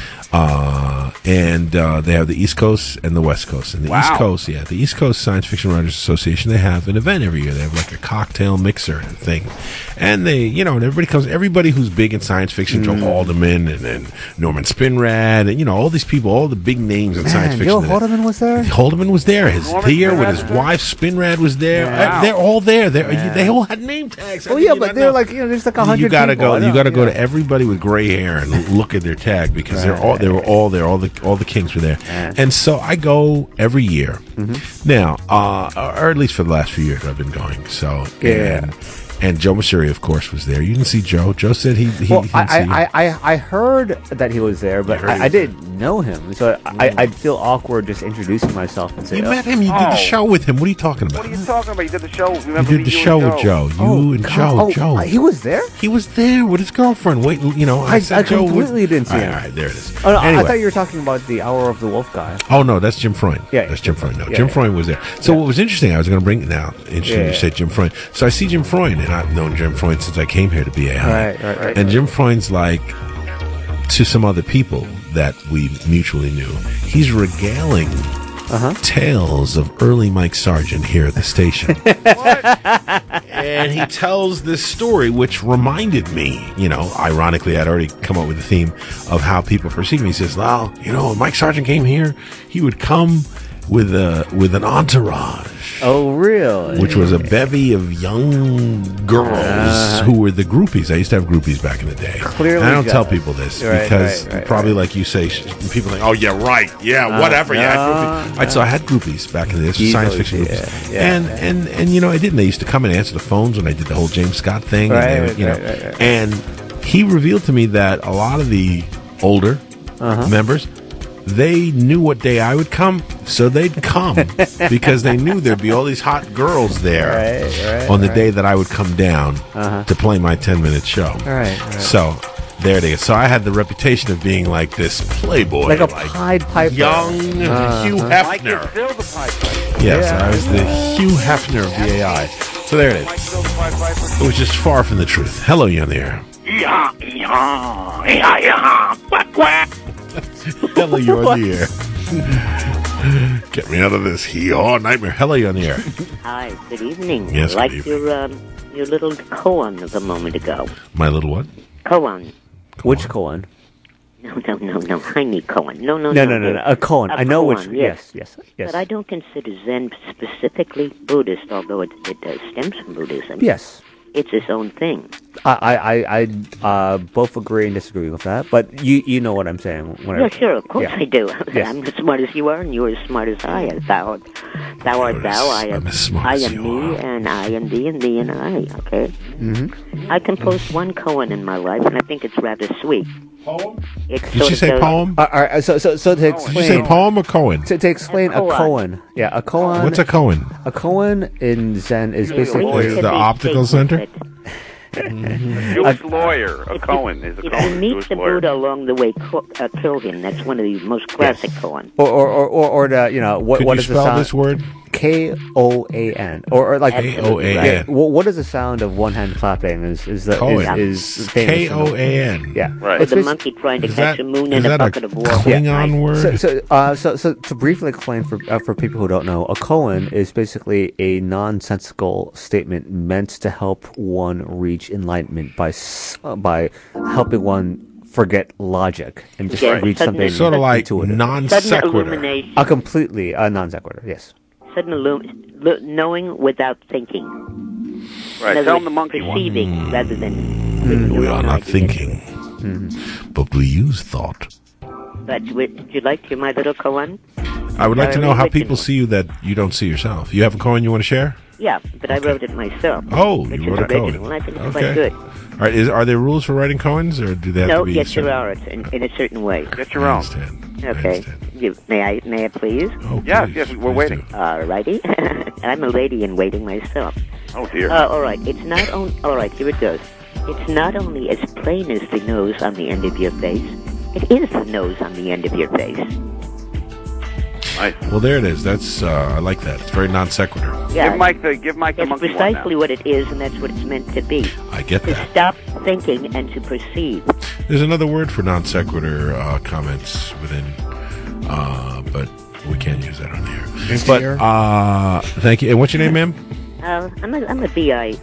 And they have the East Coast and the West Coast. And the East Coast, the East Coast Science Fiction Writers Association, they have an event every year. They have like a cocktail mixer thing. And they, and everybody comes, everybody who's big in science fiction, Joe Haldeman and then Norman Spinrad, and, all these people, all the big names in science fiction. Joe Haldeman was there? Haldeman was there. His Theo with his wife, Spinrad, was there. They're all there. They all had name tags. Oh, yeah, but they're like, there's like 100 You gotta people. go. You gotta go to everybody with gray hair and look at their tag because they were all there. All the kings were there, and so I go every year now, or at least for the last few years I've been going. So and Joe Masuri, of course, was there. You didn't see Joe. Joe said he I heard that he was there, but I didn't know him, so I'd feel awkward just introducing myself and saying, You met him. You did the show with him. What are you talking about? What are you talking about? You did the show. You did the show with Joe. You and Joe. Joe. He was there? He was there with his girlfriend. Wait, I completely didn't see him. All right, there it is. Oh, no, Anyway. I thought you were talking about the Hour of the Wolf guy. Oh no, that's Jim Freund. Yeah, that's Jim Freund. No, yeah, Jim yeah. Freund was there. So what was interesting, I was going to bring now. Interesting Yeah. you say Jim Freund. So I see Jim Freund, and I've known Jim Freund since I came here to BAI. Right. And Jim Freund's like to some other people that we mutually knew. He's regaling tales of early Mike Sargent here at the station. And he tells this story, which reminded me, ironically, I'd already come up with the theme of how people perceive me. He says, well, when Mike Sargent came here, he would come with an entourage. Oh, really? Which was a bevy of young girls who were the groupies. I used to have groupies back in the day. Clearly and I don't tell jealous. people this Right, because right, probably like you say, people think, oh, yeah, right. Yeah, whatever. So I had groupies back in the day, science fiction groupies. And I didn't. They used to come and answer the phones when I did the whole James Scott thing. Right. And he revealed to me that a lot of the older members, they knew what day I would come, so they'd come because they knew there'd be all these hot girls there on the day that I would come down to play my 10-minute show. Right. So there it is. So I had the reputation of being like this playboy, Like a Pied Piper. young Hugh Hefner. Still the Pied Piper. Yes, I was the Hugh Hefner of BAI. So there it is. It was just far from the truth. Hello, you on the air. Hello, you're on the air. Get me out of this hee-haw nightmare. Hello, you're on the air. Hi, good evening. Yes, I liked good evening. your little koan of a moment ago. My little what? Koan. Which koan? No. I need koan. No. A koan. I know which. koan, Yes. But I don't consider Zen specifically Buddhist, although it stems from Buddhism. Yes. It's its own thing. I both agree and disagree with that, but you know what I'm saying. Yeah, sure, of course I do. Yes. I'm as smart as you are, and you're as smart as I am. Thou art thou, I am me, and I am thee, and thee and I, okay? Mm-hmm. I composed one koan in my life, and I think it's rather sweet. Poem? It Did you say poem? All right, so to explain... Did you say poem or koan? To explain a koan. Yeah, a koan... What's a koan? A koan in Zen is basically... Is the optical center? A Jewish lawyer, a Cohen is a If Cohen. you a meet Jewish the lawyer. Buddha along the way, kill him. That's one of the most classic Koan. Or the, you know, what Could what you is the spell sound? this word? Koan, or like Koan. Yeah, what is the sound of one hand clapping? Is Koan. is famous. Koan. Yeah, Right. With the It's monkey trying to Is catch that- a moon is in a that a bucket of water. Klingon word? So to briefly explain for people who don't know, a koan is basically a nonsensical statement meant to help one reach enlightenment by helping one forget logic and just Right. reach something Sort of like intuitive. non Sudden sequitur. illumination. A completely non sequitur. Yes. Sudden knowing without thinking. Right. In other Tell words, him the monkey one. perceiving rather than We are not thinking, but we use thought. But would you like to hear my little koan? I would like to know how Original. people see you that you don't see yourself. You have a Cohen you want to share? Yeah, but I wrote it myself. Oh, Which you is wrote a original, Cohen. and I think it's Okay. quite good. All right. Are there rules for writing Cohens, or do they have No, to be yes, certain? there are. It's in a certain way. Get your own. Okay. May I please? Oh, Yes, we're waiting. Alrighty. I'm a lady in waiting myself. Oh dear. All right. It's not only. All right. Here it goes. It's not only as plain as the nose on the end of your face. It is the nose on the end of your face. Nice. Well, there it is. That's I like that. It's very non sequitur. Yeah. Give Mike the It's monkey one now. precisely what it is, and that's what it's meant to be. I get To that. stop thinking and to perceive. There's another word for non sequitur comments within, but we can't use that on the air. But thank you. And what's your name, ma'am? I'm a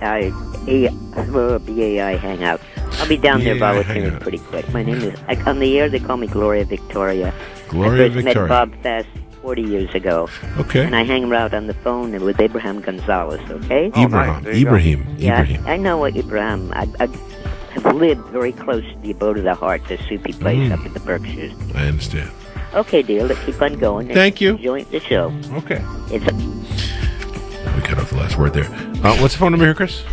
BAI hangout. I'll be down there BAI volunteering hangout. pretty quick. My name is, on the air they call me Gloria Victoria. Gloria I first Victoria. met Bob Fast 40 years ago. Okay. And I hang around on the phone with Abraham Gonzalez, okay? Ibrahim. Yeah, Ibrahim. I know what Ibrahim. I've lived very close to the Abode of the Heart, the soupy place up in the Berkshires. I understand. Okay, dear, let's keep on going. Thank you. Enjoy the show. Okay. It's We cut off the last word there. What's the phone number here, Chris?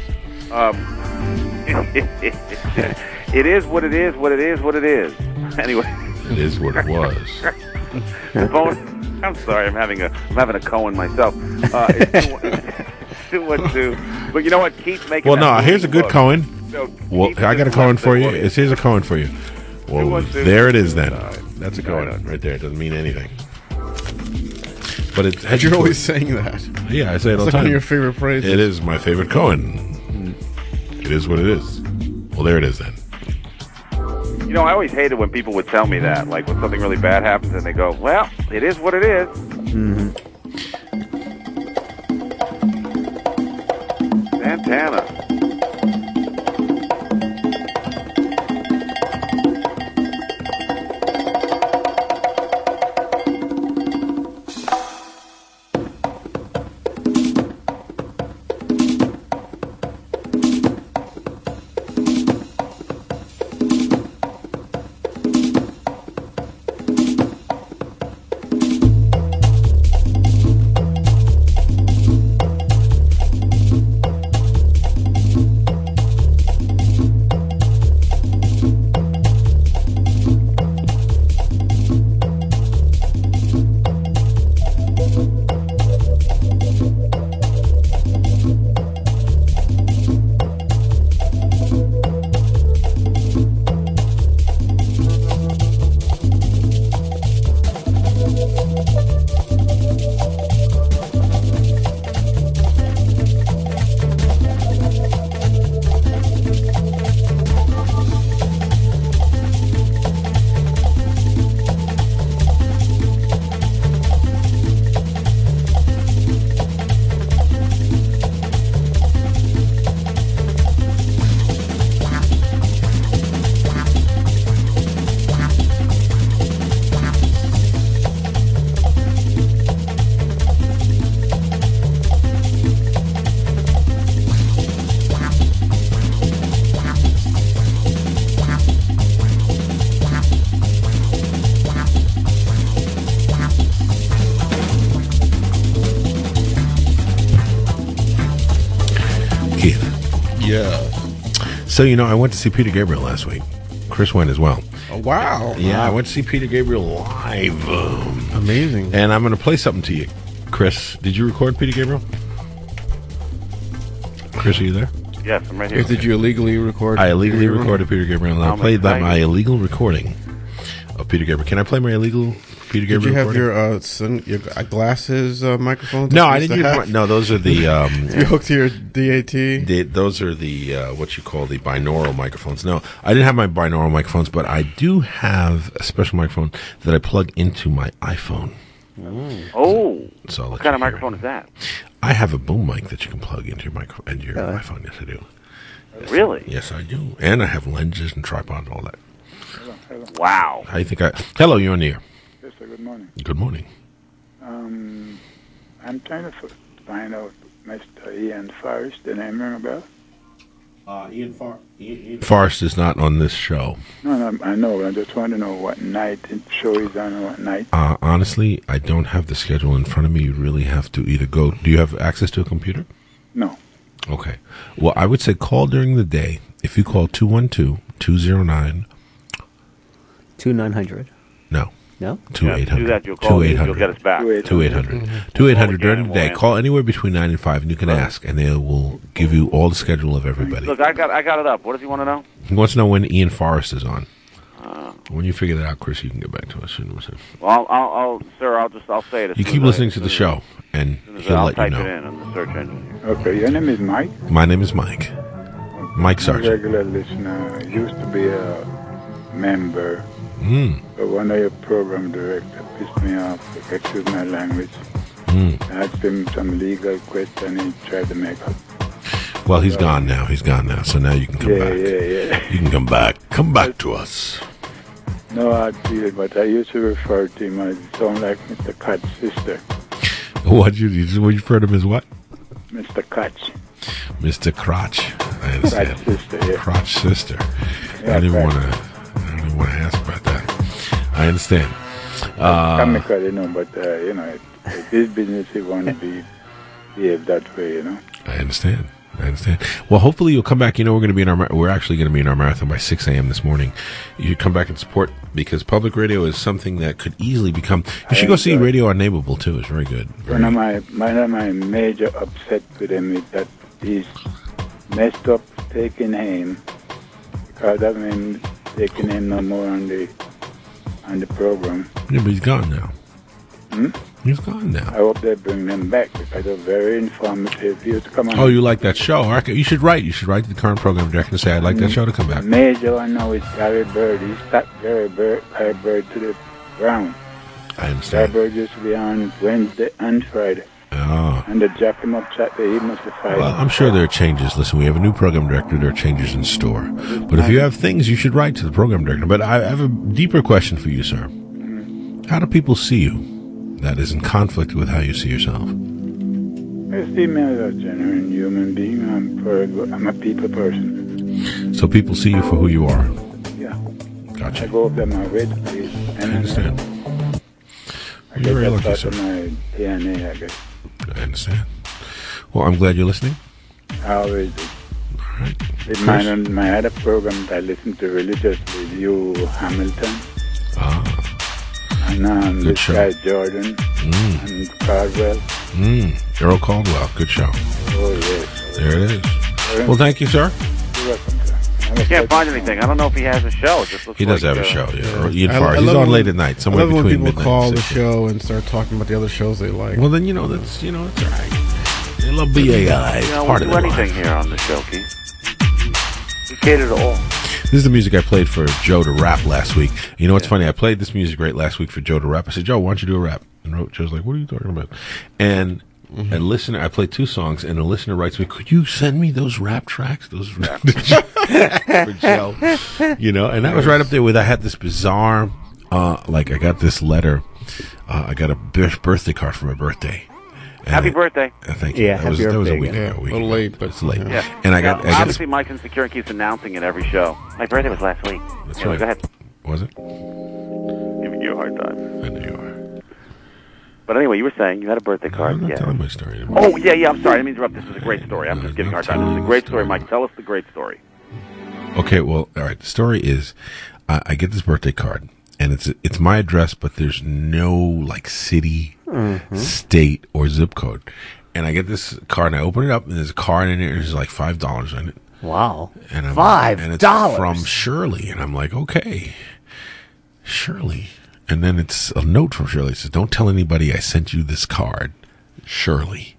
It is what it is. What it is. What it is. Anyway. It is what it was. The phone. I'm sorry. I'm having a Cohen myself. It's 212. But you know what? Keith making. Well, that no. Here's a good look. Cohen. So, Well, Keith I got a just Cohen left for the you. voice. Here's a Cohen for you. Well, 212. there it is then. That's a Cohen right there. It doesn't mean anything. But it. But you're always saying that. Yeah, I say it all It's the like one time. of your favorite phrases. It is my favorite Cohen. It is what it is. Well, there it is then. You know, I always hated when people would tell me that, like when something really bad happens, and they go, "Well, it is what it is." Santana. So, I went to see Peter Gabriel last week. Chris went as well. Oh, wow. Yeah, I went to see Peter Gabriel live. Amazing. And I'm going to play something to you. Chris, did you record Peter Gabriel? Chris, are you there? Yes, I'm right here. Did you illegally record? I illegally recorded Peter Gabriel, and I played by my illegal recording of Peter Gabriel. Can I play my illegal Peter Gabriel recording? Did you have your glasses microphones? No, I didn't use no, those are the... you hooked to your DAT? Those are the, what you call the binaural microphones. No, I didn't have my binaural microphones, but I do have a special microphone that I plug into my iPhone. Oh, So what kind of microphone is that? I have a boom mic that you can plug into your iPhone. Yes, I do. Really? Yes, I do. And I have lenses and tripods and all that. Wow. How you think Hello, you're on the air. Yes, sir. Good morning. Good morning. I'm trying to find out Mr. Ian Forrest. The name ring a bell? Ian Forrest is not on this show. No, I know. I just want to know what night the show is on and what night. Honestly, I don't have the schedule in front of me. You really have to either go... Do you have access to a computer? No. Okay. Well, I would say call during the day. If you call 212-209... 2900. No. No? 2800. Do that, you'll call us, you'll get us back. 2800. 2800 during the day. Call anywhere between 9 and 5, and you can ask, and they will give you all the schedule of everybody. Look, I got it up. What does he want to know? He wants to know when Ian Forrest is on. When you figure that out, Chris, you can get back to us. Well, I'll say it. You keep listening to the show, and he'll let you I'll type know. it in on the search engine. Okay, your name is Mike? My name is Mike. Mike I'm a Sargent. regular listener. Used to be a member. But one of your program director pissed me off. Excuse my language. I asked him some legal question he tried to make up. Well, he's gone now. So now you can come back. Yeah. You can come back. Come back to us. No hard feeling, but I used to refer to him as sound like Mr. Koch's sister. What you refer to him as what? Mr. Koch. Mr. Crotch. I understand. Crotch sister, yeah. Crotch sister. Yeah, I didn't want to ask about that. I understand. Comical, but this business you want to behave that way, I understand. Well, hopefully you'll come back. We're actually going to be in our marathon by 6 a.m. this morning. You come back and support, because public radio is something that could easily become... You should go see Radio Unnameable, too. It's very good. One of my major upset with him is that he's messed up taking him, because I mean taking him no more on the program. Yeah, but he's gone now. He's gone now. I hope they bring them back, because they're very informative. You to come on. Oh, you like that show? You should write. You should write to the current program director and say, I'd like that show to come back. Major one now is Gary Bird. He stuck Gary Bird to the ground. I understand. Gary Bird used to be on Wednesday and Friday. Oh. And the jack him up Saturday, he must have fired. Well, I'm sure there are changes. Listen, we have a new program director. There are changes in store. But if you have things, you should write to the program director. But I have a deeper question for you, sir. How do people see you that is in conflict with how you see yourself? I see me as a genuine human being. I'm a people person. So people see you for who you are? Yeah. Gotcha. I go up there my way to please. I understand. I You're very get lucky, that sir. part of my DNA, I guess. I understand. Well, I'm glad you're listening. I always do. All right. With my other program that I listen to religiously, you Hamilton. And Good this show. guy Jordan and Caldwell. Earl Caldwell. Good show. Oh, yes. There it is. Well, thank you, sir. You're welcome, sir. I can't find anything. I don't know if he has a show. It just looks He does like, have a show, yeah. I Ian Forrest. He's love on when- late at night, somewhere I love between when people midnight call and the 6. show and start talking about the other shows they like. Well, then, that's all right. They love BAI. It's part we'll of do their anything life. here on the show, Keith. We cater to all. This is the music I played for Joe to rap last week. You know what's funny? I played this music right last week for Joe to rap. I said, Joe, why don't you do a rap? And Joe's like, what are you talking about? And a listener, I played 2 songs, and a listener writes me, could you send me those rap tracks? Those rap for Joe. And that was right up there with, I had this bizarre, I got this letter. I got a birthday card for my birthday. And Happy birthday. Thank you. Yeah, that was a week ago. A little late, but it's late. Yeah. And I got obviously Mike Insecure keeps announcing it every show. My birthday was last week. That's Anyway, right. Go ahead. Was it? Giving you a hard time. I know you are. But anyway, you were saying you had a birthday card. I'm not Yeah. telling my story. Oh, yeah, I'm sorry. I didn't mean to interrupt. This is a great story. I'm just giving a hard time. This is a great story, Mike. Tell us the great story. Okay, well, all right. The story is, I get this birthday card, and it's my address, but there's no city, state, or zip code. And I get this card, and I open it up, and there's a card in it. There's like $5 in it. Wow. And I'm, $5. And it's from Shirley. And I'm like, okay, Shirley. And then it's a note from Shirley. It says, don't tell anybody I sent you this card. Shirley.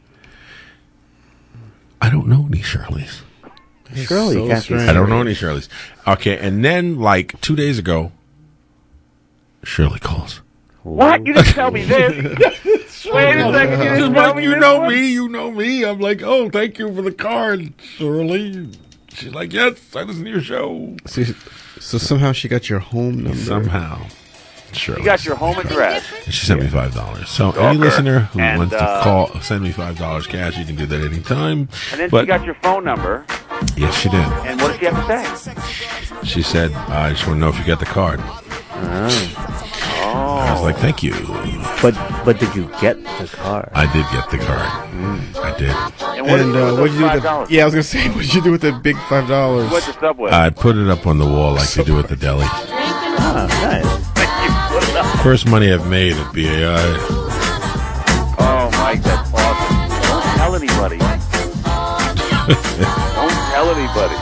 I don't know any Shirleys. Shirley, so I don't know any Shirleys. Okay, and then like 2 days ago, Shirley calls. What? You didn't tell me this. Wait a second. You didn't tell me You know me. You know me. I'm like, oh, thank you for the card, Shirley. She's like, yes, I listen to your show. So somehow she got your home number. Somehow. Sure. You got your home address. And she sent me $5. So any listener who wants to call, send me $5 cash, you can do that anytime. And then she got your phone number. Yes, she did. And what did she have to say? She said, I just want to know if you got the card. I was like, thank you. But did you get the card? I did get the card. I did. And what did you do with $5? Yeah, I was going to say, what did you do with the big $5? What's the subway? I put it up on the wall like they do at the deli. Oh, nice. First money I've made at BAI. Oh, Mike, that's awesome. Don't tell anybody. Don't tell anybody.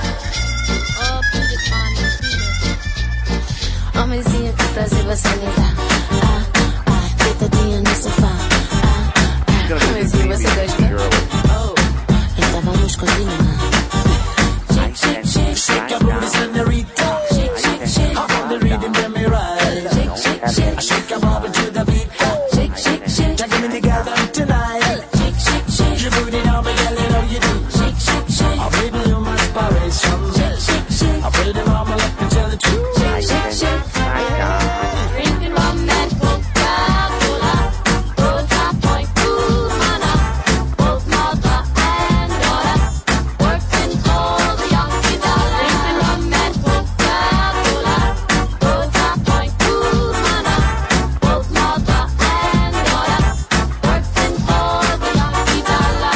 Homenzinho que prazer você me dá. Deitadinha no sofá. Homenzinho você gosta? Então vamos continuar. Shake, shake, shake, shake your booty, senorita. Shake, shake, shake, I'm on the rhythm, let me ride. Shake, shake, shake, shake your body to the beat. Shake, shake, shake, give me together tonight. Shake, shake, shake, your booty now, me girl, you know you do. Shake, shake, shake, oh baby, you're my inspiration. Shake, shake, shake, I put it in mama, let me tell the truth. Shake, shake, shake. Drinking rum and Coca-Cola, Coca Point, cool mana, both mother and daughter, working for the Yankee dollar. Drinking rum and Coca-Cola, Coca Point, cool mana, both mother and daughter, working for the Yankee dollar.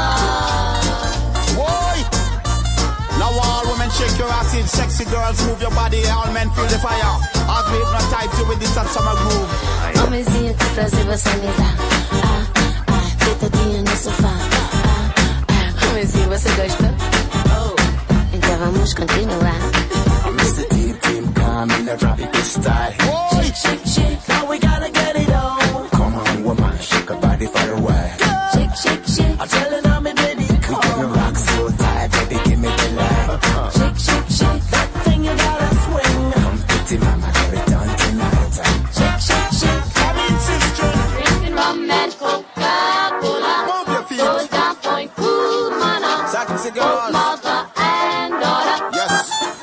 Boy, now all women shake your asses, sexy girls move your body, all men feel the fire. As we hypnotize you with this summer groove. Homenzinho que prazer você me dá. Deitadinha no sofá. Homenzinho você gosta? Então vamos continuar. Mr. Deep Team, come in the tropical style. Shake, shake, shake. Now we gotta get it on. Come on, woman, shake your body for a while. Shake, shake, shake. I'm telling her, me baby, come on. You rock so tight, baby, give me the light. Shake, shake, shake. That thing you gotta swing. Come pretty mama, get it done tonight. Shake, shake, shake. Come in, sister. Drinking rum and Coca-Cola. Move your feet. Coca Point, cool mana. Sexy Both girls. mother and daughter. Yes.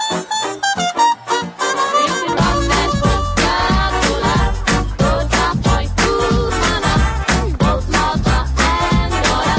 Drinking rum and Coca-Cola. Coca Point, cool mana. Both mother and daughter.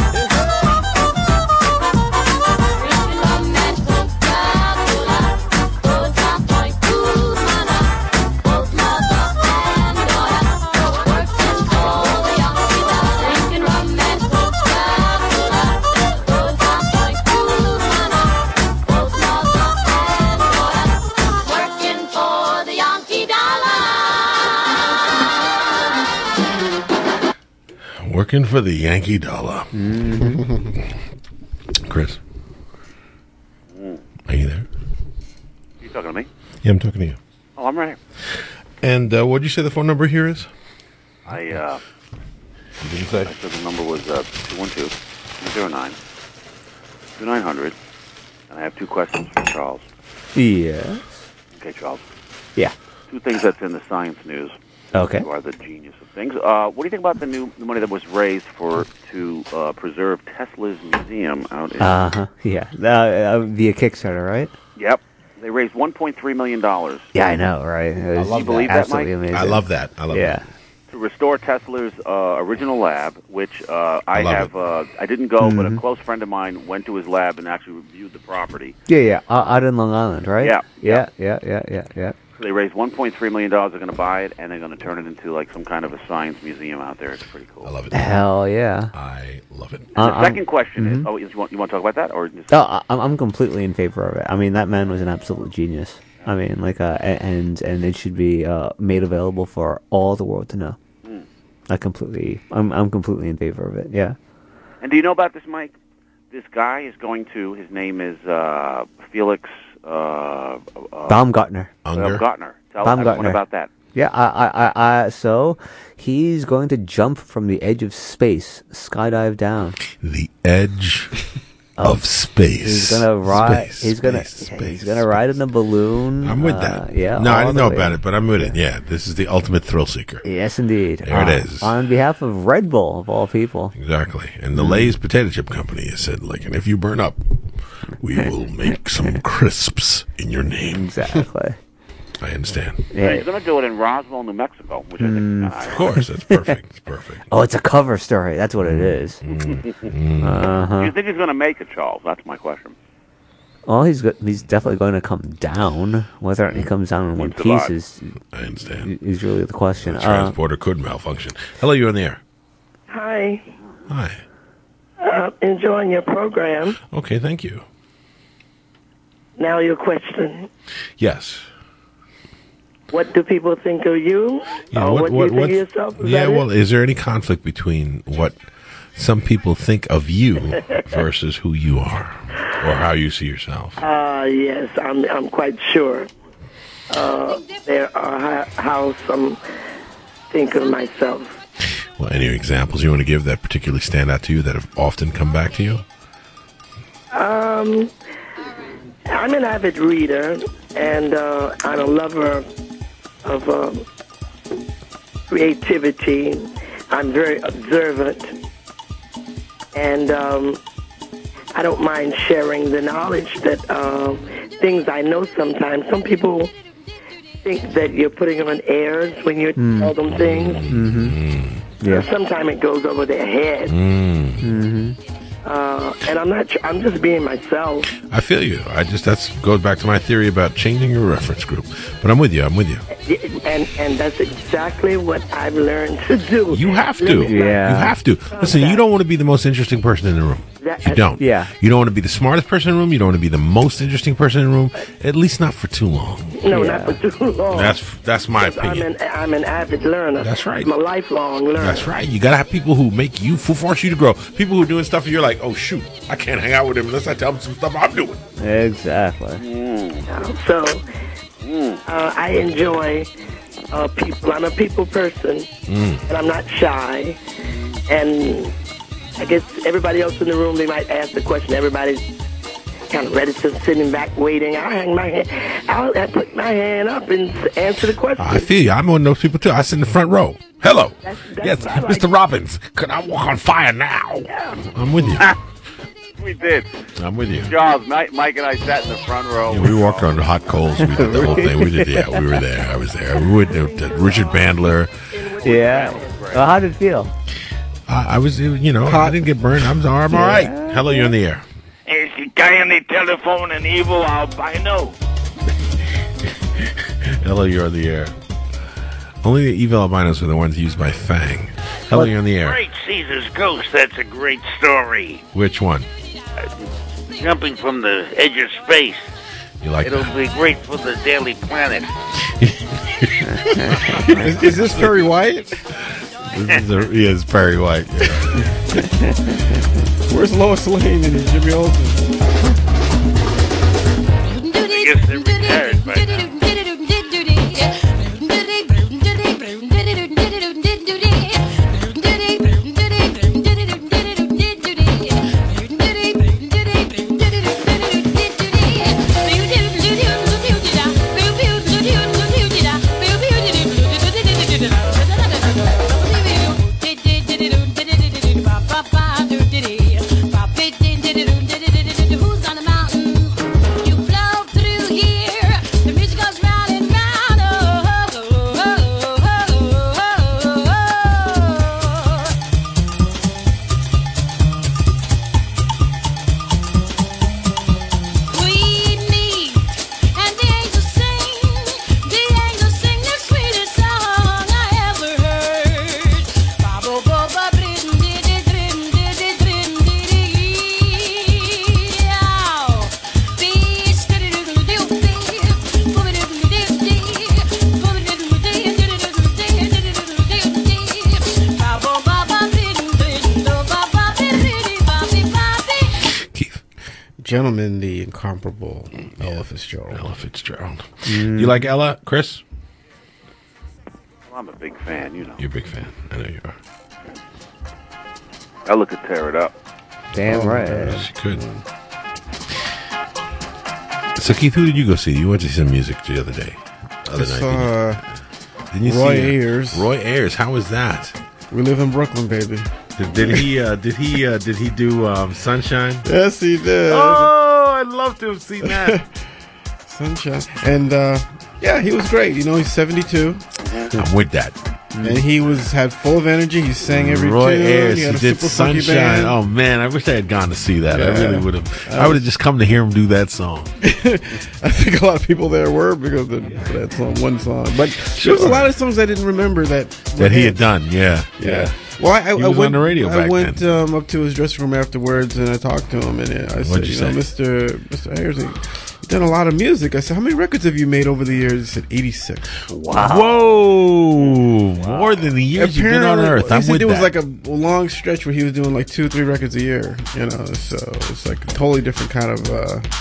Drinking rum and Coca-Cola. Coca Point, cool mana. Both mother and daughter. Working for the Yankee dollar. Drinking rum and Coca-Cola. Coca Point, cool mana. Both mother and daughter. Working for the Yankee dollar. Working for the Yankee dollar. Chris, are you there? You talking to me? Yeah, I'm talking to you. Oh, I'm right. And what did you say the phone number here is? You didn't say? I said the number was 212-209-2900. And I have two questions for Charles. Yes. Okay, Charles. Yeah. Two things that's in the science news. Okay. You are the genius of things. What do you think about the money that was raised to preserve Tesla's museum out in... Yeah. Via Kickstarter, right? Yep. They raised $1.3 million. Yeah, I know, right? It was you believe that, Mike? absolutely amazing. I love that. Yeah. To restore Tesla's original lab, which I didn't go, but a close friend of mine went to his lab and actually reviewed the property. Yeah. Out in Long Island, right? Yeah. Yeah. So they raised $1.3 million. They're going to buy it, and they're going to turn it into like some kind of a science museum out there. It's pretty cool. I love it. Hell yeah. I love it. And the second question is, you want to talk about that, or just... I'm completely in favor of it. I mean, that man was an absolute genius. I mean, like, and it should be made available for all the world to know. I'm completely in favor of it. Yeah. And do you know about this, Mike? This guy is going to. His name is Felix Baumgartner. Baumgartner. Tell Baumgartner. everyone about that. Yeah, so he's going to jump from the edge of space, skydive down. The edge of space. He's gonna ride. Space, He's gonna ride in a balloon. I'm with that. Yeah. No, I didn't know way. about it, but I'm with it. Yeah, this is the ultimate thrill seeker. Yes, indeed. There it is. On behalf of Red Bull, of all people. Exactly. And the Lay's potato chip company has said, like, and if you burn up, we will make some crisps in your name. Exactly. I understand. And he's going to do it in Roswell, New Mexico, which I think is of course, that's perfect. It's perfect. Oh, it's a cover story. That's what it is. Do you think he's going to make it, Charles? That's my question. Well, he's definitely going to come down. Whether or not he comes down in one piece is, I understand. Is really the question. The transporter could malfunction. Hello, you're on the air. Hi. Hi. Enjoying your program. Okay, thank you. Now your question. Yes. What do people think of you? Yeah, or what do you think of yourself? Is yeah, that well, it? is there any conflict between what some people think of you versus who you are or how you see yourself? Yes, I'm quite sure. There are how some think of myself. Well, any examples you want to give that particularly stand out to you that have often come back to you? I'm an avid reader, and I'm a lover of creativity. I'm very observant, and I don't mind sharing the knowledge that things I know sometimes. Some people think that you're putting them on airs when you tell them things. Mm-hmm. Yeah. Sometimes it goes over their head. Mm-hmm. And I'm not. I'm just being myself. I feel you. That goes back to my theory about changing your reference group. But I'm with you. And that's exactly what I've learned to do. You have to. You have to. Listen, you don't want to be the most interesting person in the room. You don't. Yeah. You don't want to be the smartest person in the room. You don't want to be the most interesting person in the room. At least not for too long. No, not for too long. That's my opinion. I'm an avid learner. That's right. I'm a lifelong learner. That's right. You got to have people who make you, who force you to grow. People who are doing stuff and you're like, oh, shoot, I can't hang out with him unless I tell him some stuff I'm doing. Exactly. So, I enjoy people. I'm a people person, and I'm not shy. And I guess everybody else in the room, they might ask the question. Everybody's kind of reticent, sitting back, waiting. I'll put my hand up and answer the question. I feel you. I'm one of those people, too. I sit in the front row. Hello. Yes, what I like. Mr. Robbins. Could I walk on fire now? Yeah. I'm with you. We did. I'm with you. Charles, Mike and I sat in the front row. Yeah, we walked on hot coals. We did the whole thing. We were there. I was there. We went to Richard Bandler. Yeah. Well, how did it feel? I was, I didn't get burned. I'm all right. Hello, you're in the air. Is the guy on the telephone an evil albino? Hello, you're on the air. Only the evil albinos are the ones used by Fang. Hello, you're on the air. Great Caesar's Ghost, that's a great story. Which one? Jumping from the edge of space. You like It'll be great for the Daily Planet. Is this Perry White? It's Perry White. Yeah. Where's Lois Lane and Jimmy Olsen? I guess they're retired by now. Do gentleman, the incomparable Ella Fitzgerald. Ella Fitzgerald. You like Ella, Chris? Well, I'm a big fan, you know. You're a big fan. I know you are. Ella could tear it up. Damn right. She could. So, Keith, who did you go see? You went to see some music the other day. Didn't you Roy see Ayers. Roy Ayers. How was that? We live in Brooklyn, baby. Did he do Sunshine? Yes, he did. Oh, I'd love to have seen that. Sunshine. And yeah, he was great. You know, he's 72. I'm with that. And he had full of energy. He sang every Roy tune. Ayers, He had a did super funky Sunshine. band. Oh man, I wish I had gone to see that. I Yeah. really would have. I would have just come to hear him do that song. I think a lot of people there were because of that song, one song. But there was a lot of songs I didn't remember that he had done. Yeah. Well, I He was went on the radio I back went then. up to his dressing room afterwards and I talked to him and I said, What'd you say? Mr. Ayers, you've done a lot of music. I said, how many records have you made over the years? He said, 86. Wow. Whoa. More than the years you've been on Earth. I'm He said with there was that. like a long stretch where he was doing like 2-3 records a year. You know, so it's like a totally different kind of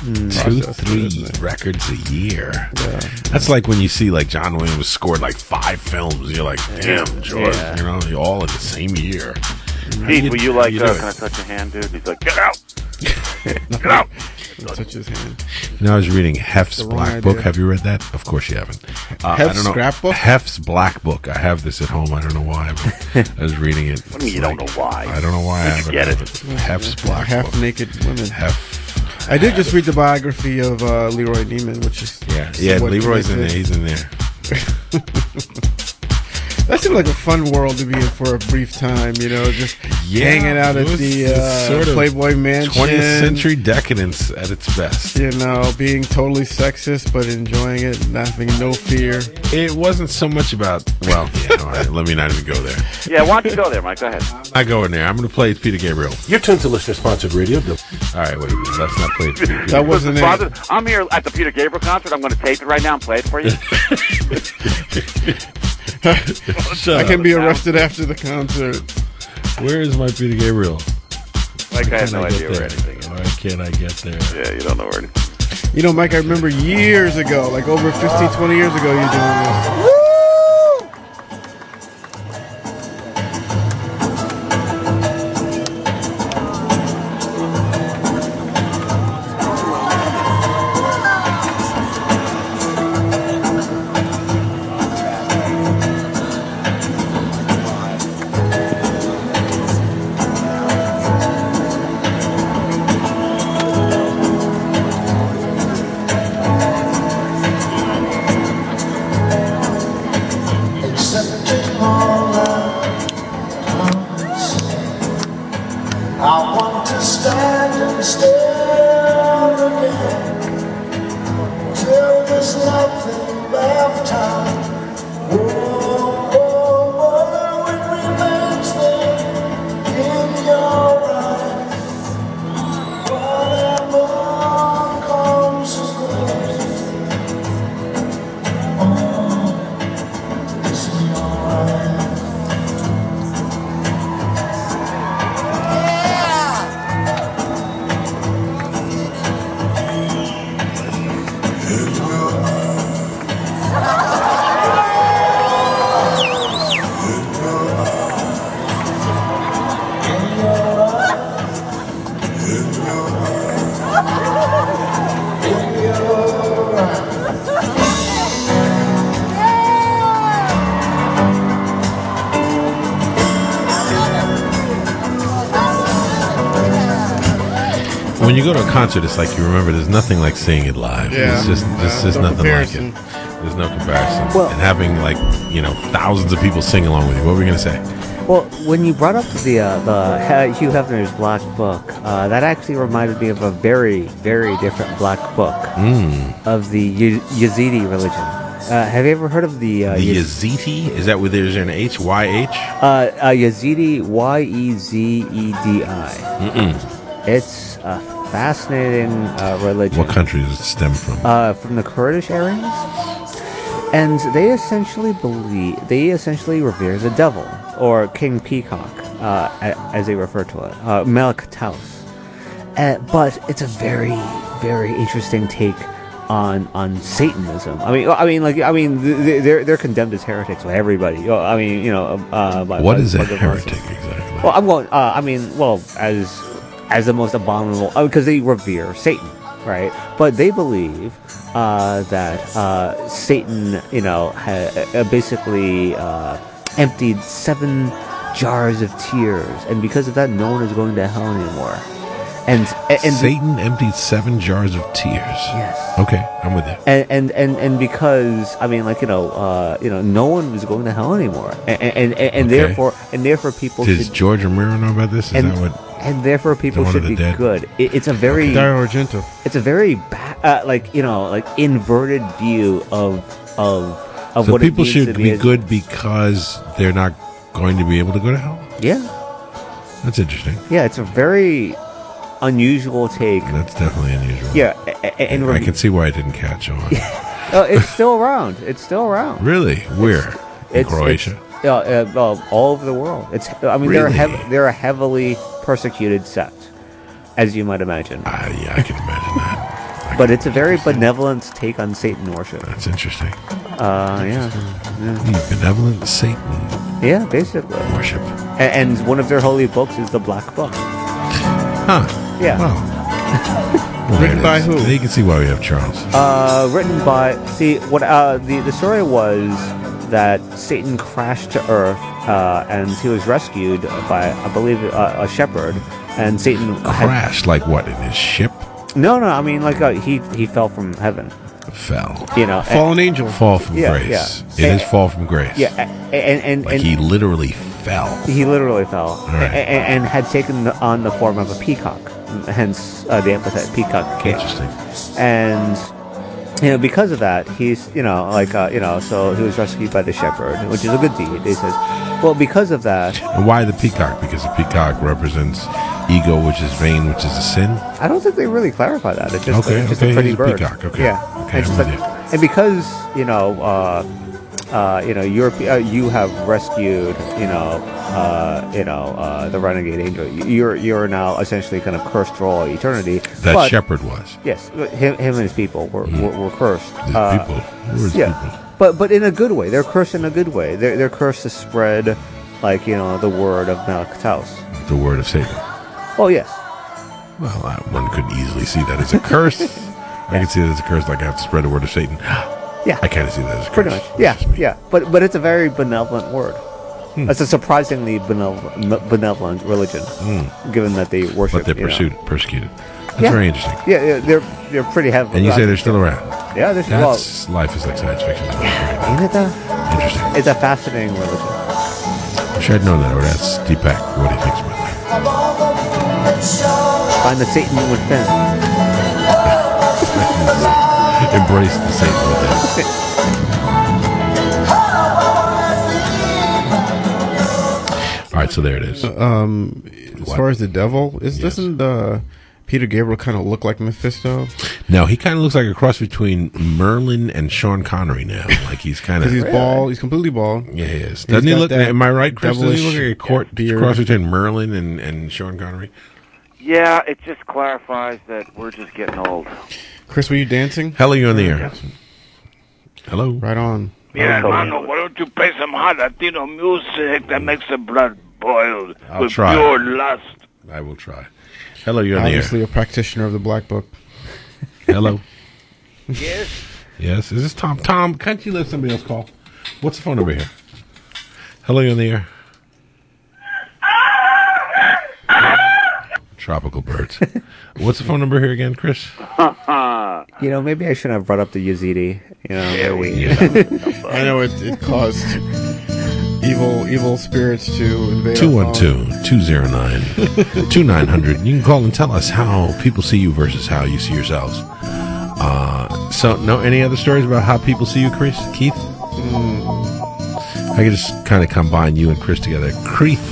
2-3 records a year. Yeah. That's like when you see like John Williams scored like 5 films. You're like, damn, George. Yeah. You know, you're all in the same year. Pete, were you like, How do can I touch your hand, dude? He's like, get out! Get out! Touch his hand. You know, I was reading Hef's The wrong Black idea. Book. Have you read that? Of course you haven't. I Hef's don't know. scrapbook? Hef's Black Book. I have this at home. I don't know why, but I was reading it. What do you mean you don't know why? I don't know why I Where'd you haven't. get read Hef's Black Book. Half-naked women. Hef. I did just read the biography of Leroy Neiman, which is Yeah, what Leroy's in there. connected. He's in there. That seemed like a fun world to be in for a brief time, you know, just hanging out it at was the sort of Playboy Mansion. 20th century decadence at its best. You know, being totally sexist but enjoying it, having no fear. It wasn't so much about, well, yeah, all right, let me not even go there. Yeah, why don't you go there, Mike? Go ahead. I go in there. I'm going to play Peter Gabriel. You're tuned to listener-sponsored radio. All right, wait a minute. Let's not play Peter Gabriel. That wasn't it. I'm here at the Peter Gabriel concert. I'm going to tape it right now and play it for you. I can be arrested after the concert. Where is my Peter Gabriel? Mike, I have no Can idea get where there? anything is. Why can't I get there? Yeah, you don't know where anything is. You know, Mike, I remember years ago, like over 15, 20 years ago, you doing this. Accepting all that comes. I want to stand and stare again till there's nothing left out. Oh, oh, oh, it remains there in your eyes. Whatever comes and goes. Oh, it's in your eyes. When you go to a concert, it's like you remember there's nothing like seeing it live. Yeah. It's just, there's just No nothing like comparison. it. There's no comparison. Well- and having like, you know, thousands of people sing along with you. What were we going to say? Well, when you brought up the Hugh Hefner's Black Book, that actually reminded me of a very, very different Black Book of the Yazidi religion. Have you ever heard of the The Yazidi? Is that where there's an H? Y-H? Yazidi? Yezedi? Mm-mm. It's a fascinating religion. What country does it stem from? From the Kurdish areas, and they essentially revere the devil, or King Peacock, as they refer to it, Melek Taus. but it's a very, very interesting take on Satanism. They're condemned as heretics by everybody. What is a heretic exactly? Well, I'm going. As the most abominable, because they revere Satan, right? But they believe that Satan, basically emptied 7 jars of tears, and because of that, no one is going to hell anymore. And Satan emptied 7 jars of tears. Yes. Okay, I'm with you. And because no one was going to hell anymore, and Okay. therefore people. Does George Romero know about this? Is that what? And therefore people Dawn of should the be Dead? good. It's a very Dario Argento. It's a very inverted view of So what people it means should to be as- good because they're not going to be able to go to hell? Yeah. That's interesting. Yeah, it's a very unusual take. That's definitely unusual. Yeah, and I can see why I didn't catch on. it's still around. It's still around. Really? Where? In Croatia? All over the world. Really? They're a heavily persecuted sect, as you might imagine. Yeah, I can imagine that. But it's a very benevolent take on Satan worship. That's interesting. Yeah. Benevolent Satan. Yeah, basically. Worship. And one of their holy books is the Black Book. Huh. Yeah. Well, Written by who? You can see why we have Charles. Written by... See, what the story was that Satan crashed to Earth, and he was rescued by, I believe, a shepherd, and Satan... Crashed? Like what, in his ship? No, he fell from heaven. Fell. Fallen angel. Fall from Yeah, grace. yeah. It is fall from grace. Yeah, and he literally fell. He literally fell, right. and had taken on the form of a peacock, hence the epithet peacock king. Interesting. And because of that, he's so he was rescued by the shepherd, which is a good deed. He says, well, because of that. And why the peacock? Because the peacock represents ego, which is vain, which is a sin. I don't think they really clarify that. It's just, Okay, it's just okay, a pretty he's a bird. peacock, okay. Yeah. Okay, and, I'm just with and because you have rescued the renegade angel. You're now essentially kind of cursed for all eternity. That shepherd was. Yes, him and his people were cursed. His people. Who were his people? But in a good way. They're cursed in a good way. They're cursed to spread, the word of Malaktaus. The word of Satan. Oh yes. Well, one could easily see that as a curse. I can see that as a curse, like I have to spread the word of Satan. Yeah. I kind of see that as a curse. Pretty much. Yeah. But it's a very benevolent word. It's a surprisingly benevolent religion, given that they worship. But they're persecuted. That's Yeah. very interesting. Yeah, they're pretty heavy. And you say they're still around. Yeah, they're still. Life is like science fiction. Ain't it though? Interesting. It's a fascinating religion. Wish I'd known that. I would ask Deepak what he thinks about that. Find the Satan within. Embrace the Satan within. All right, so there it is. As far as the devil, doesn't Peter Gabriel kind of look like Mephisto? No, he kind of looks like a cross between Merlin and Sean Connery now. Like he's kind of... Because he's bald. He's completely bald. Yeah, he is. Doesn't he look... Am I right, Chris? Doesn't he look like a cross between Merlin and Sean Connery? Yeah, it just clarifies that we're just getting old. Chris, were you dancing? Hello, you're on the air. Hello. Right on. Yeah, Mano, why don't you play some hot Latino music that makes the blood boil I'll with try. pure lust? I will try. Hello, you're on the air. Obviously a practitioner of the Black Book. Hello. Yes? Yes. Is this Tom? Tom, can't you let somebody else call? What's the phone number here? Hello, you're on the air. Tropical birds. What's the phone number here again, Chris? Maybe I shouldn't have brought up the Yazidi. Yeah, I know it caused evil spirits to invade. 212-209-2900. You can call and tell us how people see you versus how you see yourselves. Any other stories about how people see you, Chris? Keith? I could just kind of combine you and Chris together. Creeth.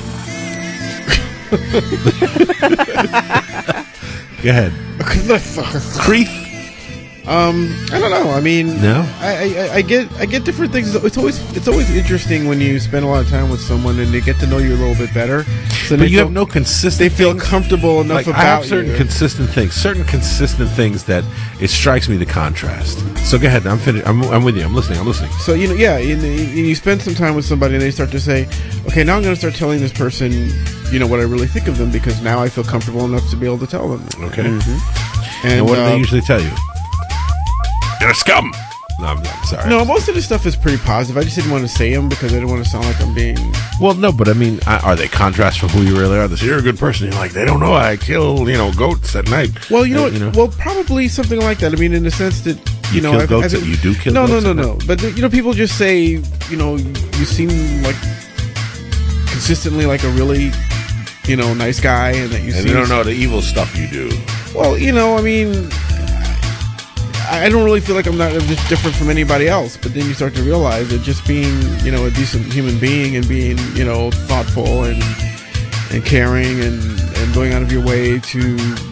Go ahead. Creeth. I don't know. I mean, no. I get different things. It's always interesting when you spend a lot of time with someone and they get to know you a little bit better. So but you have no consistent. They feel comfortable enough like, about I have certain you. consistent things that it strikes me the contrast. So go ahead. I'm finished. I'm with you. I'm listening. So you spend some time with somebody and they start to say, okay, now I'm going to start telling this person, what I really think of them because now I feel comfortable enough to be able to tell them. Okay. And what do they usually tell you? You're a scum. No, I'm sorry. No, most of this stuff is pretty positive. I just didn't want to say them because I didn't want to sound like I'm being... Well, no, but I mean, are they contrasts from who you really are? They say, you're a good person. You're like, they don't know I kill, goats at night. Well, well, probably something like that. I mean, in the sense that, you kill goats that you do kill goats? No. But, people just say, you seem like consistently like a really, nice guy and that you seem... And they don't know the evil stuff you do. Well, I mean... I don't really feel like I'm just different from anybody else, but then you start to realize that just being, a decent human being and being, thoughtful and caring and going out of your way to,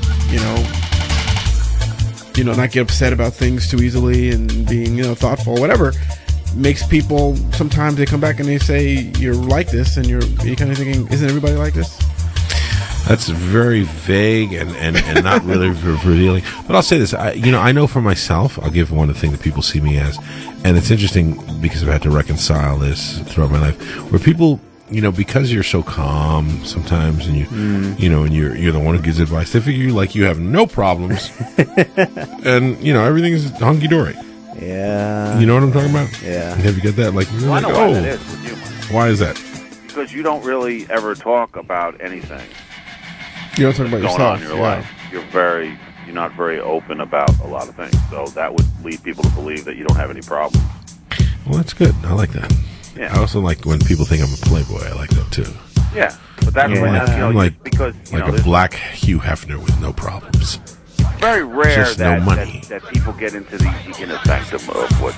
not get upset about things too easily and being, thoughtful, whatever, makes people, sometimes they come back and they say, you're like this, and you're kind of thinking, isn't everybody like this? That's very vague and not really revealing. But I'll say this, I know for myself, I'll give one of the things that people see me as, and it's interesting because I've had to reconcile this throughout my life, where people, because you're so calm sometimes, and and you're the one who gives advice, they figure you have no problems, and everything's hunky dory. Yeah. You know what I'm talking about? Yeah. Have you get that? I know why that is with you, Mike. Why is that? Because you don't really ever talk about anything. You don't talk about going yourself. on in your life. You're not very open about a lot of things. So that would lead people to believe that you don't have any problems. Well, that's good. I like that. Yeah. I also like when people think I'm a playboy. I like that too. Yeah, but that's I'm like because a black Hugh Hefner with no problems. Very rare Just no money. that people get into the inner sanctum of what